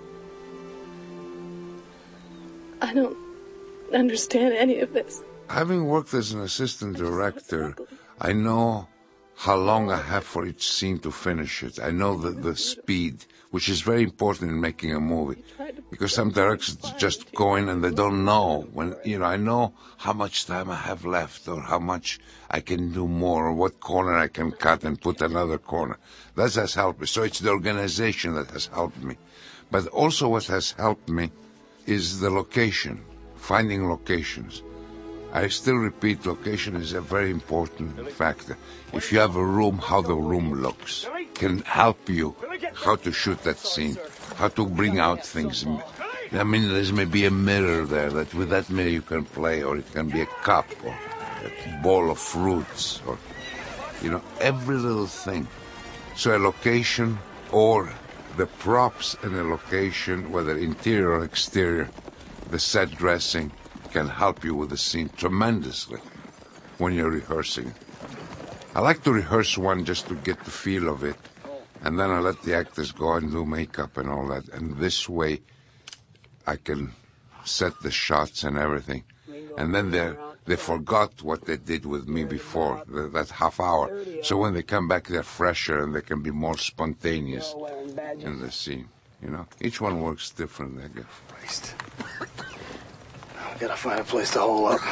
I don't understand any of this. Having worked as an assistant director, I know how long I have for each scene to finish it. I know the, the speed, which is very important in making a movie. Because some directors just go in and they don't know. When you know, I know how much time I have left or how much I can do more or what corner I can cut and put another corner. That has helped me. So it's the organization that has helped me. But also what has helped me is the location, finding locations. I still repeat, location is a very important factor. If you have a room, how the room looks can help you how to shoot that scene, how to bring out things. I mean, there's maybe a mirror there that with that mirror you can play, or it can be a cup or a bowl of fruits, or, you know, every little thing. So a location or the props in a location, whether interior or exterior, the set dressing, can help you with the scene tremendously when you're rehearsing. I like to rehearse one just to get the feel of it, and then I let the actors go and do makeup and all that, and this way I can set the shots and everything. And then they they forgot what they did with me before, that, that half hour. So when they come back, they're fresher and they can be more spontaneous in the scene. You know, each one works different, I guess. Christ. I gotta find a place to hole up.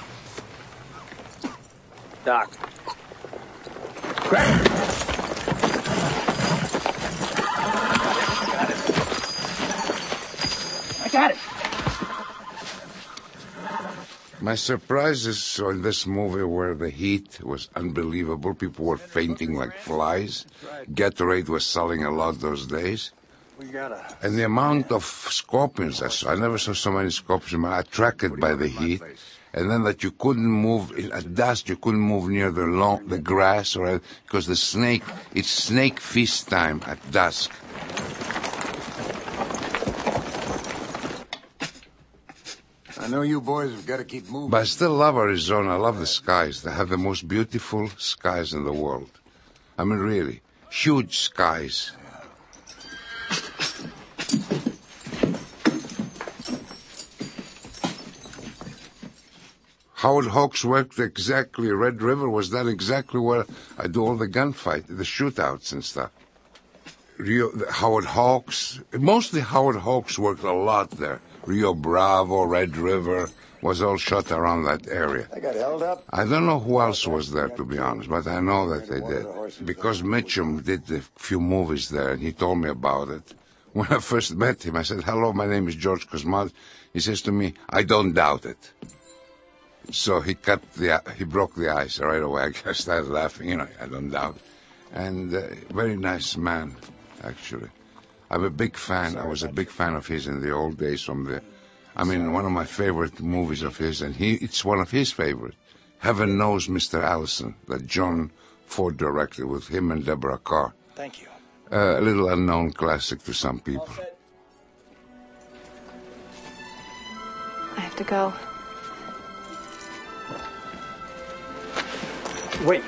Doc. Grab it. I got it. My surprises in this movie were the heat was unbelievable. People were fainting like flies. Gatorade was selling a lot those days. And the amount of scorpions I saw, I never saw so many scorpions, attracted by the heat. And then that you couldn't move, at dusk you couldn't move near the long, the grass, or because the snake, it's snake feast time at dusk. I know you boys have got to keep moving. But I still love Arizona. I love the skies. They have the most beautiful skies in the world. I mean, really, huge skies. Howard Hawks worked exactly. Red River was done exactly where I do all the gunfight, the shootouts and stuff. Rio, Howard Hawks, mostly Howard Hawks worked a lot there. Rio Bravo, Red River, was all shot around that area. I got held up. I don't know who else was there, to be honest, but I know that they did. Because Mitchum did a few movies there, and he told me about it. When I first met him, I said, hello, my name is George Cosmatos. He says to me, I don't doubt it. So he cut the, he broke the ice right away. I started laughing, you know, I don't doubt. And uh, very nice man, actually. I'm a big fan. I was a big fan of his in the old days. From the, I mean, one of my favorite movies of his, and he, it's one of his favorite. Heaven Knows Mister Allison, that John Ford directed with him and Deborah Carr. Thank you. Uh, a little unknown classic to some people. I have to go. Wait.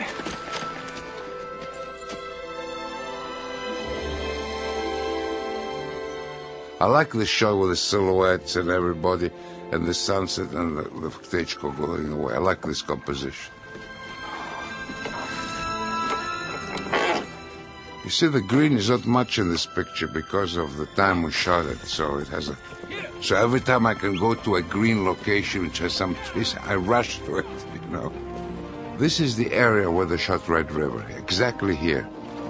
I like the shot with the silhouettes and everybody, and the sunset and the, the stagecoach going away. I like this composition. You see, the green is not much in this picture because of the time we shot it. So it has a. So every time I can go to a green location which has some trees, I rush to it. You know. This is the area where they shot Red River. Exactly here.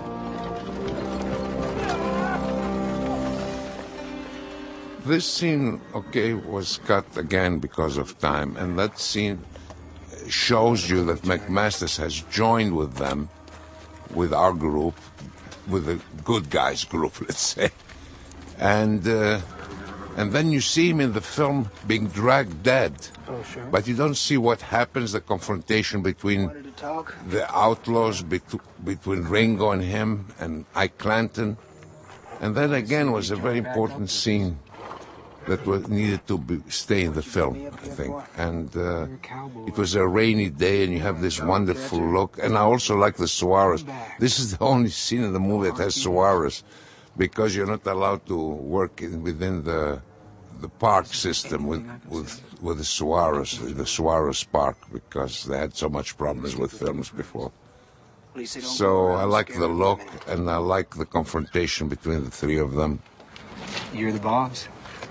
This scene, okay, was cut again because of time, and that scene shows you that McMaster has joined with them, with our group, with the good guys group, let's say, and uh, and then you see him in the film being dragged dead, oh, sure. But you don't see what happens, the confrontation between the outlaws, bet- between Ringo and him, and Ike Clanton, and that again was a very important scene that was needed to be, stay in the film, I think. And uh, it was a rainy day, and you have this wonderful look. And I also like the Suarez. This is the only scene in the movie that has Suarez, because you're not allowed to work in, within the the park system with with with the Suarez, the Suarez Park, because they had so much problems with films before. So I like the look, and I like the confrontation between the three of them. You're the boss.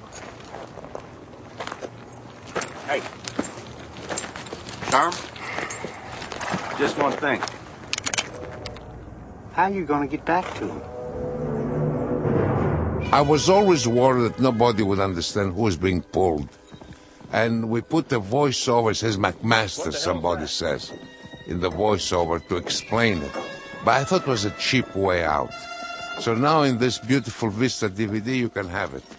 Hey. Sharm? Just one thing. How you gonna get back to him? I was always worried that nobody would understand who was being pulled. And we put the voiceover, it says McMaster, somebody says, in the voiceover to explain it. But I thought it was a cheap way out. So now in this beautiful Vista D V D, you can have it.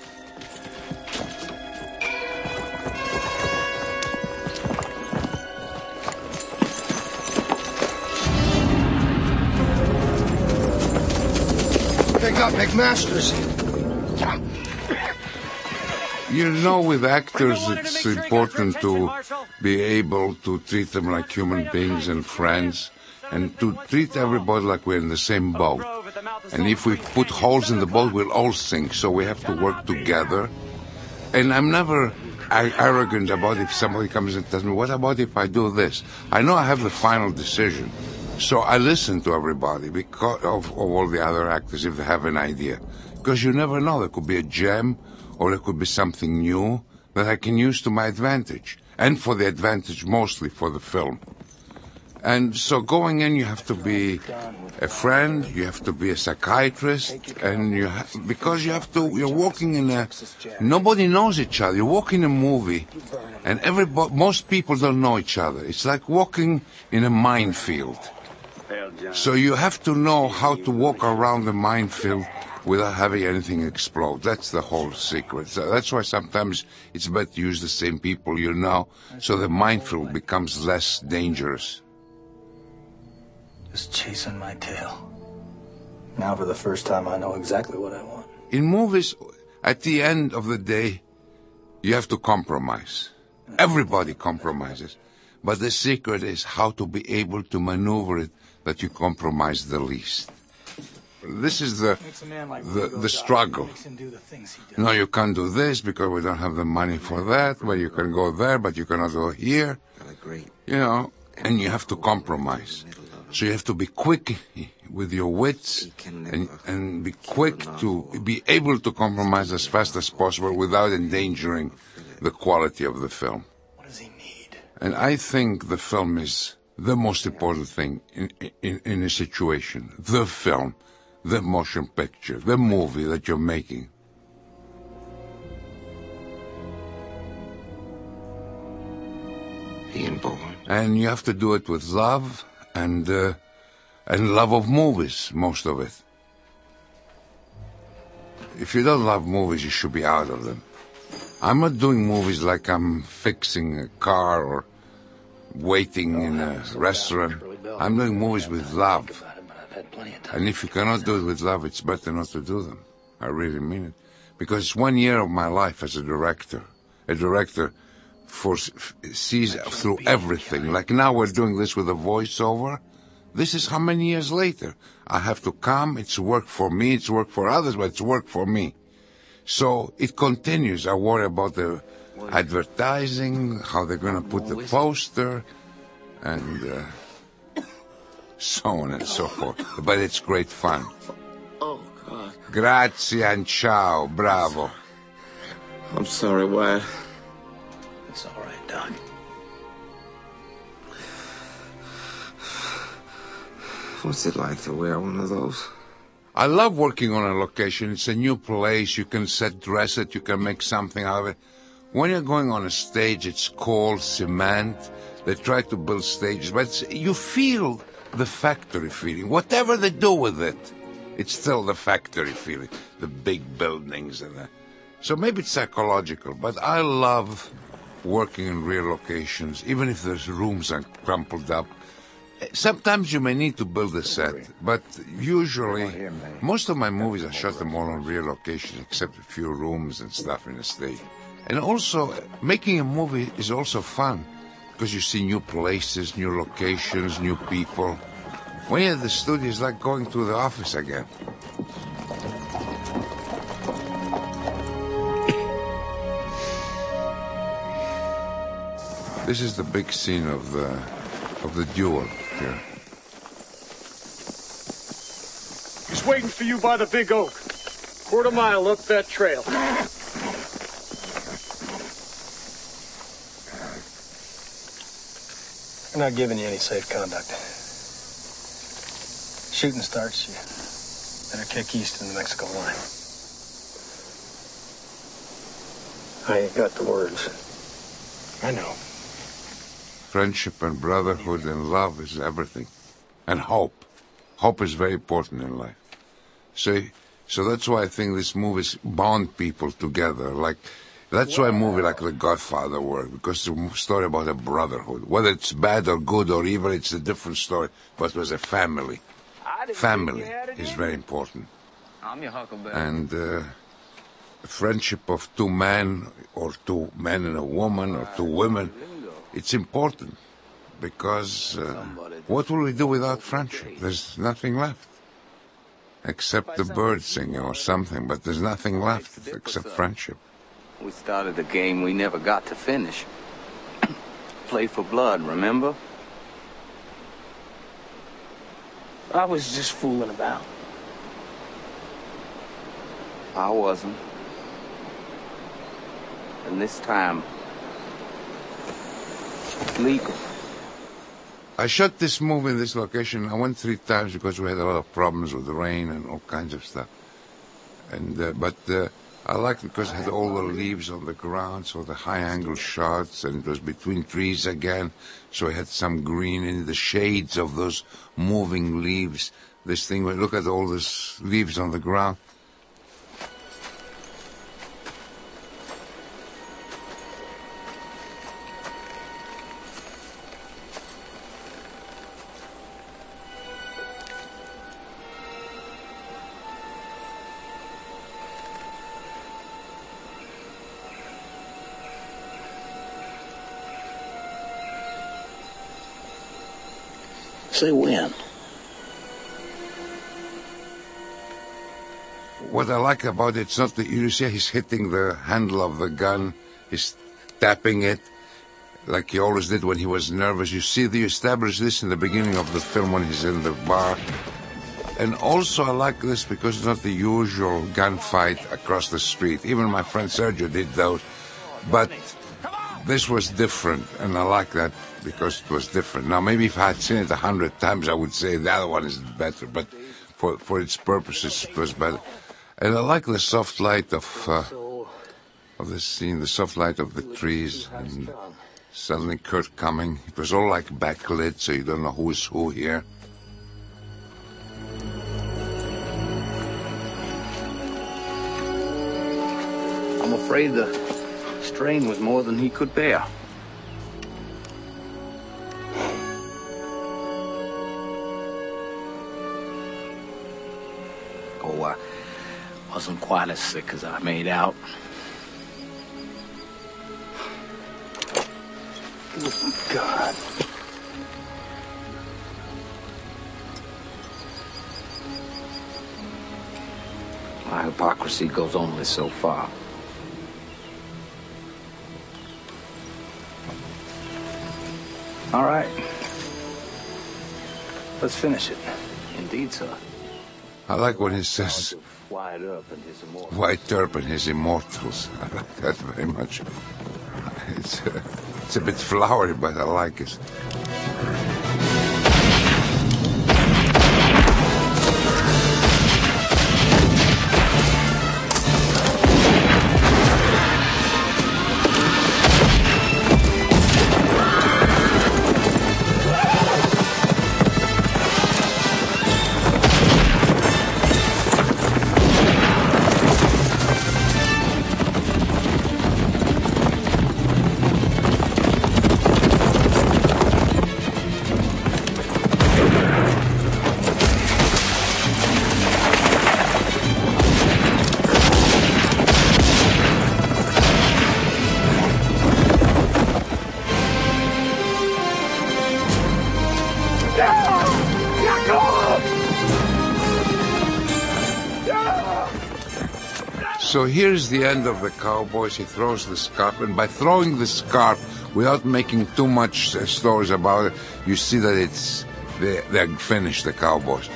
They got McMasters. You know, with actors, it's important to be able to treat them like human beings and friends, and to treat everybody like we're in the same boat. And if we put holes in the boat, we'll all sink. So we have to work together. And I'm never arrogant about if somebody comes and tells me, what about if I do this? I know I have the final decision. So I listen to everybody because of, of all the other actors if they have an idea. Because you never know, there could be a gem or there could be something new that I can use to my advantage. And for the advantage mostly for the film. And so going in, you have to be a friend, you have to be a psychiatrist, and you ha- because you have to, you're walking in a, nobody knows each other. You walk in a movie, and everybody, most people don't know each other. It's like walking in a minefield. So you have to know how to walk around the minefield without having anything explode. That's the whole secret. So that's why sometimes it's better to use the same people you know, so the minefield becomes less dangerous. Just chasing my tail. Now for the first time I know exactly what I want. In movies, at the end of the day, you have to compromise. Everybody compromises. But the secret is how to be able to maneuver it that you compromise the least. This is the the, the struggle. No, you can't do this because we don't have the money for that. Well, you can go there, but you cannot go here. You know, and you have to compromise. So you have to be quick with your wits and, and be quick to be able to compromise as fast as possible without endangering the quality of the film. What does he need? And I think the film is the most important thing in, in, in a situation. The film, the motion picture, the movie that you're making. Ian Bohen. And you have to do it with love. And, uh, and love of movies, most of it. If you don't love movies, you should be out of them. I'm not doing movies like I'm fixing a car or waiting in a restaurant. I'm doing movies with love. And if you cannot do it with love, it's better not to do them. I really mean it. Because it's one year of my life as a director. A director For, sees through everything. Like now we're doing this with a voiceover. This is how many years later? I have to come, it's work for me, it's work for others, but it's work for me. So it continues. I worry about the advertising, how they're going to put the poster, and uh, so on and so forth. But it's great fun. Oh, God. Grazie and ciao, bravo. I'm sorry, Wyatt. It's all right, Doc. What's it like to wear one of those? I love working on a location. It's a new place. You can set dress it. You can make something out of it. When you're going on a stage, it's cold, cement. They try to build stages, but it's, you feel the factory feeling. Whatever they do with it, it's still the factory feeling. The big buildings and that. So maybe it's psychological, but I love working in real locations, even if there's rooms are crumpled up. Sometimes you may need to build a set, but usually, most of my movies I shot them all on real locations, except a few rooms and stuff in the stage. And also, making a movie is also fun, because you see new places, new locations, new people. When you're at the studio, it's like going to the office again. This is the big scene of the of the duel here. He's waiting for you by the big oak. Quarter mile up that trail. We're not giving you any safe conduct. Shooting starts, you better kick east in the Mexico line. I ain't got the words. I know. Friendship and brotherhood and love is everything. And hope. Hope is very important in life. So, so that's why I think these movies bond people together. Like, that's why a movie like The Godfather works, because it's a story about a brotherhood. Whether it's bad or good or evil, it's a different story, but it was a family. Family is very important. I'm your huckleberry. And uh, friendship of two men, or two men and a woman, or two women, it's important, because uh, what will we do without friendship? There's nothing left, except the birds singing or something, but there's nothing left except friendship. We started a game we never got to finish. Play for blood, remember? I was just fooling about. I wasn't. And this time, legal. I shot this movie in this location. I went three times because we had a lot of problems with the rain and all kinds of stuff. And uh, but uh, I liked it because it had all the leaves on the ground, so the high-angle shots, and it was between trees again, so it had some green in the shades of those moving leaves. This thing, look at all these leaves on the ground. Say when. What I like about it, it's not that you see he's hitting the handle of the gun, he's tapping it like he always did when he was nervous. You see, they establish this in the beginning of the film when he's in the bar. And also I like this because it's not the usual gunfight across the street. Even my friend Sergio did those. But this was different, and I like that because it was different. Now, maybe if I had seen it a hundred times, I would say the other one is better, but for for its purposes, it was better. And I like the soft light of uh, of the scene, the soft light of the trees, and suddenly Kurt coming. It was all like backlit, so you don't know who is who here. I'm afraid the strain was more than he could bear. Oh, I wasn't quite as sick as I made out. Oh, God. My hypocrisy goes only so far. All right. Let's finish it. Indeed, sir. I like when he says Wyatt Earp and his immortals. Wyatt Earp and his immortals. I like that very much. It's, uh, it's a bit flowery, but I like it. So here's the end of the Cowboys. He throws the scarf, and by throwing the scarf, without making too much uh, stories about it, you see that it's they, they're finished, the Cowboys.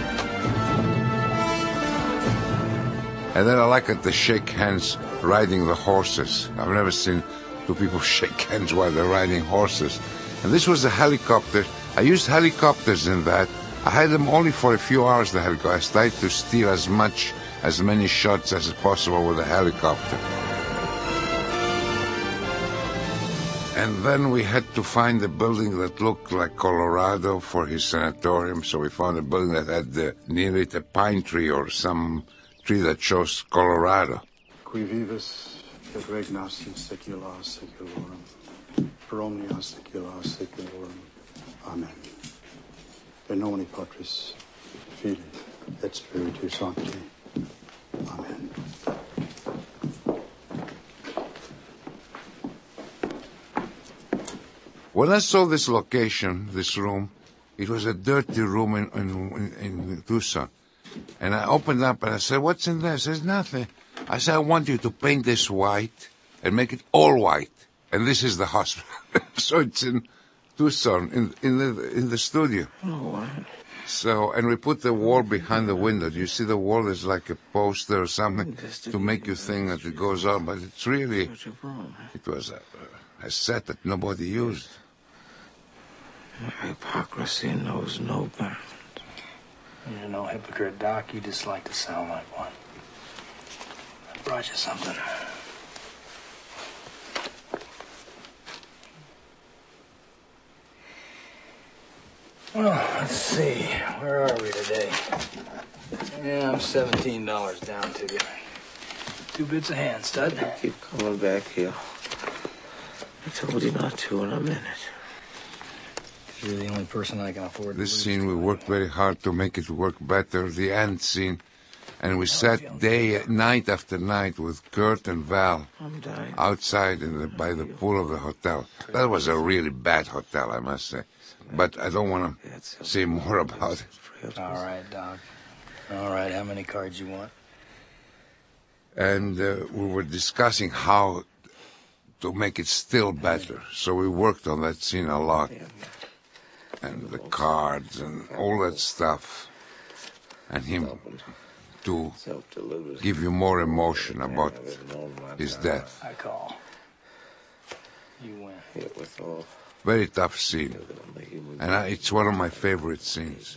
And then I like it, the shake hands riding the horses. I've never seen two people shake hands while they're riding horses. And this was a helicopter. I used helicopters in that. I had them only for a few hours, the helicopter. I tried to steal as much as many shots as possible with a helicopter. And then we had to find a building that looked like Colorado for his sanatorium, so we found a building that had uh, near it a pine tree or some tree that shows Colorado. Qui vivis et regnas in saecula saeculorum, per omnia saecula saeculorum. Amen. In nomine Patris, Filii, et Spiritus Sancti. Amen. When I saw this location, this room, it was a dirty room in, in, in Tucson. And I opened up and I said, what's in there? It says, nothing. I said, I want you to paint this white and make it all white. And this is the hospital. So it's in Tucson, in, in, the, in the studio. Oh, wow. So, and we put the wall behind the window. You see the wall is like a poster or something to make you think that it goes on, but it's really, it was a, a set that nobody used. Hypocrisy knows no bounds. You're no hypocrite, Doc. You just like to sound like one. I brought you something. Well, let's see. Where are we today? Yeah, I'm seventeen dollars down to you. Two bits of hand, stud. Keep coming back here. I told you not to, and I meant it. You're the only person I can afford to This lose. scene, we worked very hard to make it work better, the end scene. And we sat day, night after night with Kurt and Val I'm dying. outside in the, by the pool of the hotel. That was a really bad hotel, I must say. But I don't want to say more about it. All right, Doc. All right, how many cards you want? And uh, we were discussing how to make it still better. So we worked on that scene a lot. And the cards and all that stuff. And him to give you more emotion about his death. I call. You win. Very tough scene. And I, it's one of my favorite scenes.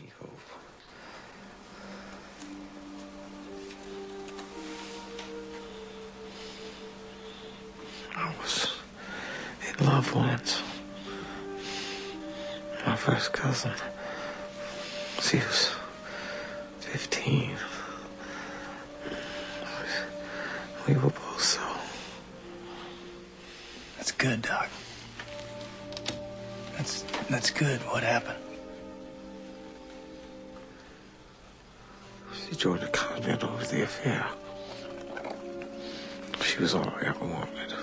I was in love once. My first cousin. She was fifteen. We were both so. That's good, Doc. That's that's good. What happened? She joined a convent over the affair. She was all I ever wanted.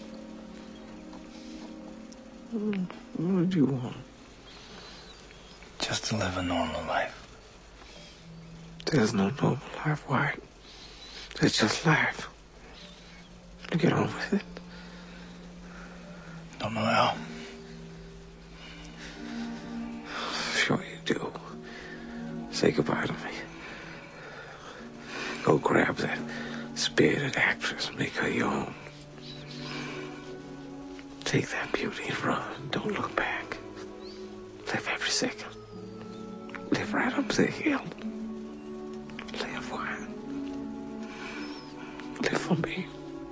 What did you want? Just to live a normal life. There's no normal life, White. It's just life. Get on with it. Don't know how. Sure you do. Say goodbye to me. Go grab that spirited actress and make her your own. Take that beauty and run. Don't look back. Live every second. Live right up the hill. Live, Wyatt. Live for me.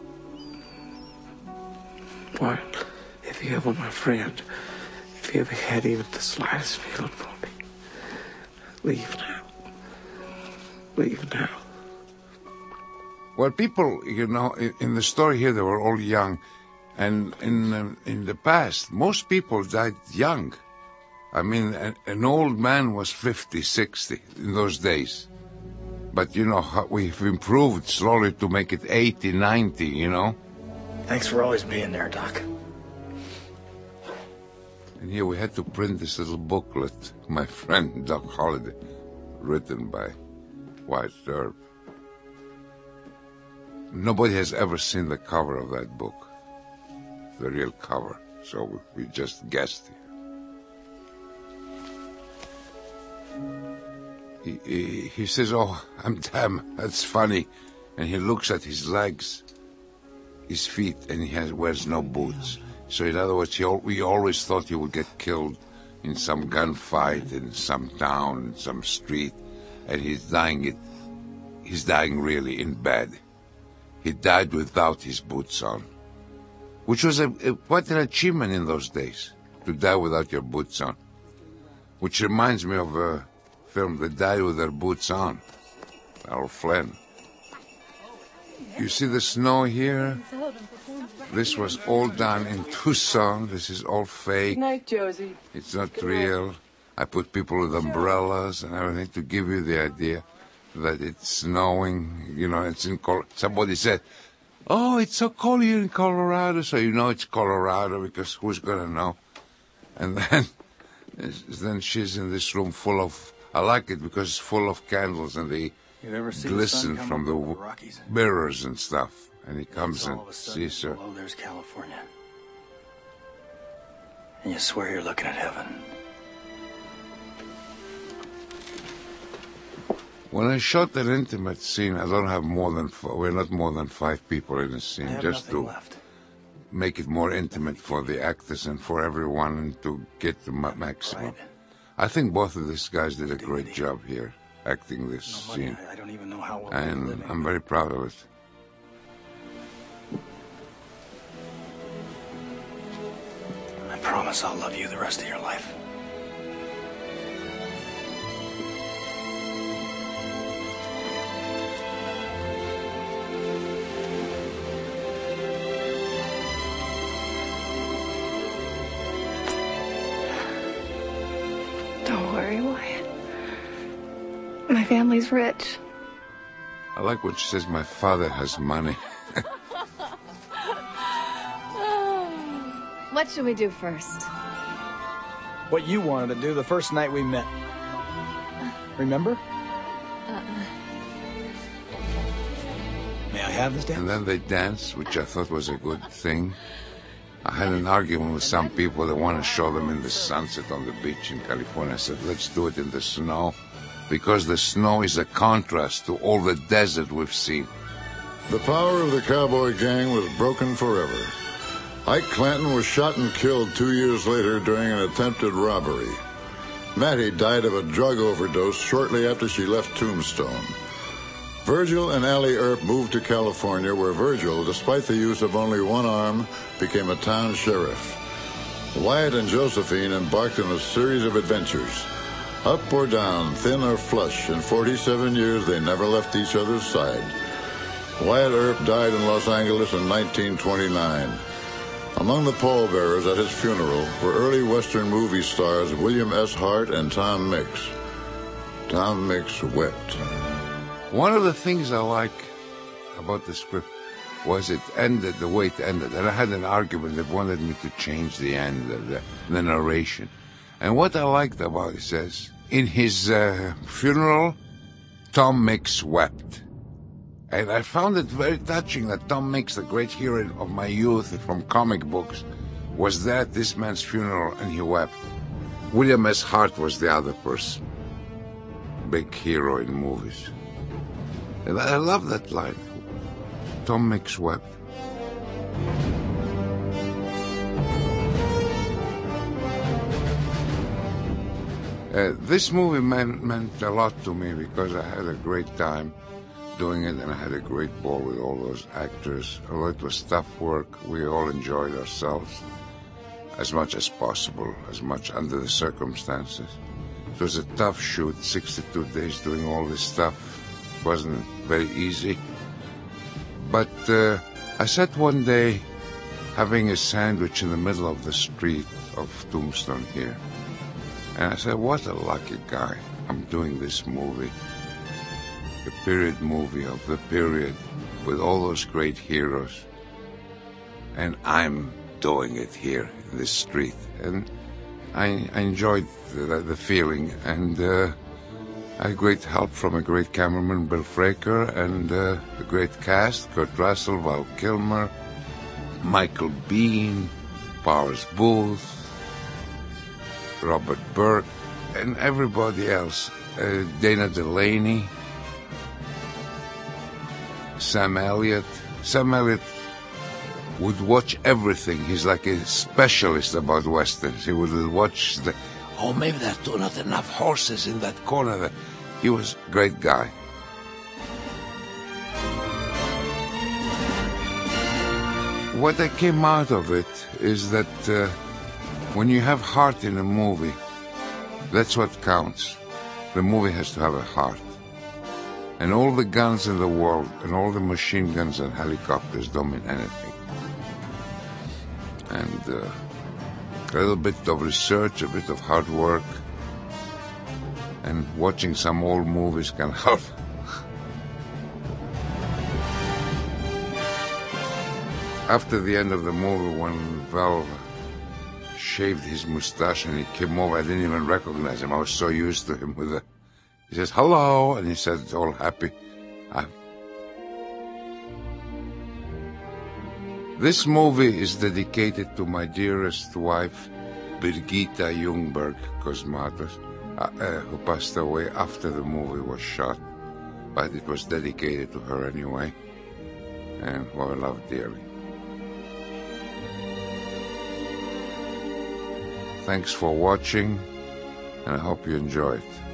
Wyatt, if you ever my friend, if you ever had even the slightest feeling for me, leave now. Leave now. Well, people, you know, in, in the story here, they were all young. And in um, in the past, most people died young. I mean, an, an old man was fifty, sixty in those days. But, you know, we've improved slowly to make it eighty, ninety, you know. Thanks for always being there, Doc. And here we had to print this little booklet, my friend Doc Holliday, written by Wyatt Earp. Nobody has ever seen the cover of that book, the real cover, so we just guessed. He, he, he says, oh, I'm damn, that's funny. And he looks at his legs, his feet, and he has, wears no boots. So in other words, he, we always thought he would get killed in some gunfight in some town, in some street, and he's dying it. He's dying really in bed. He died without his boots on, which was a, a, quite an achievement in those days, to die without your boots on. Which reminds me of a film, They Die With Their Boots On, Errol Flynn. You see the snow here? This was all done in Tucson. This is all fake. Good night, Josie. It's not real. I put people with umbrellas and everything to give you the idea that it's snowing. You know, it's in Col- somebody said, oh, it's so cold here in Colorado. So you know it's Colorado because who's going to know? And then, then she's in this room full of, I like it because it's full of candles and the You ever see glisten the sun come from up the over w- Rockies? mirrors and stuff. And he comes All and of a sudden, sees her. below there's California. And you swear you're looking at heaven. When I shot that intimate scene, I don't have more than four, we're not more than five people in the scene, I have just nothing to left. make it more intimate for the actors and for everyone, and to get the ma- maximum. I think both of these guys did a great job here, acting this No money, scene, I, I don't even know how we'll be and living. I'm very proud of it. I promise I'll love you the rest of your life. Don't worry, Wyatt. My family's rich. I like when she says my father has money. What should we do first? What you wanted to do the first night we met. Remember? Uh-uh. May I have this dance? And then they danced, which I thought was a good thing. I had an argument with some people that want to show them in the sunset on the beach in California. I said, let's do it in the snow, because the snow is a contrast to all the desert we've seen. The power of the cowboy gang was broken forever. Ike Clanton was shot and killed two years later during an attempted robbery. Mattie died of a drug overdose shortly after she left Tombstone. Virgil and Allie Earp moved to California, where Virgil, despite the use of only one arm, became a town sheriff. Wyatt and Josephine embarked on a series of adventures. Up or down, thin or flush, in forty-seven years they never left each other's side. Wyatt Earp died in Los Angeles in nineteen twenty-nine. Among the pallbearers at his funeral were early Western movie stars William S. Hart and Tom Mix. Tom Mix wept. One of the things I like about the script was it ended the way it ended. And I had an argument that wanted me to change the end of the, the narration. And what I liked about it says, in his uh, funeral, Tom Mix wept. And I found it very touching that Tom Mix, the great hero of my youth from comic books, was there at this man's funeral and he wept. William S. Hart was the other person. Big hero in movies. And I love that line. Tom Mix wept. Uh, this movie meant, meant a lot to me because I had a great time doing it, and I had a great ball with all those actors. Although it was tough work, we all enjoyed ourselves as much as possible, as much under the circumstances. It was a tough shoot, sixty-two days doing all this stuff. It wasn't very easy. But uh, I sat one day having a sandwich in the middle of the street of Tombstone here. And I said, what a lucky guy. I'm doing this movie. A period movie of the period with all those great heroes. And I'm doing it here in this street. And I, I enjoyed the, the feeling. And uh, I had great help from a great cameraman, Bill Fraker, and uh, a great cast, Kurt Russell, Val Kilmer, Michael Biehn, Powers Booth, Robert Burke, and everybody else. Uh, Dana Delaney, Sam Elliott. Sam Elliott would watch everything. He's like a specialist about westerns. He would watch the, oh, maybe there's not enough horses in that corner. He was a great guy. What I came out of it is that uh, when you have heart in a movie, that's what counts. The movie has to have a heart. And all the guns in the world and all the machine guns and helicopters don't mean anything. And uh, a little bit of research, a bit of hard work, and watching some old movies can help. After the end of the movie, when Val shaved his mustache and he came over, I didn't even recognize him. I was so used to him with the He says, hello, and he said, all happy. I... This movie is dedicated to my dearest wife, Birgitta Ljungberg Kosmatos, uh, uh, who passed away after the movie was shot, but it was dedicated to her anyway, and who I love dearly. Thanks for watching, and I hope you enjoy it.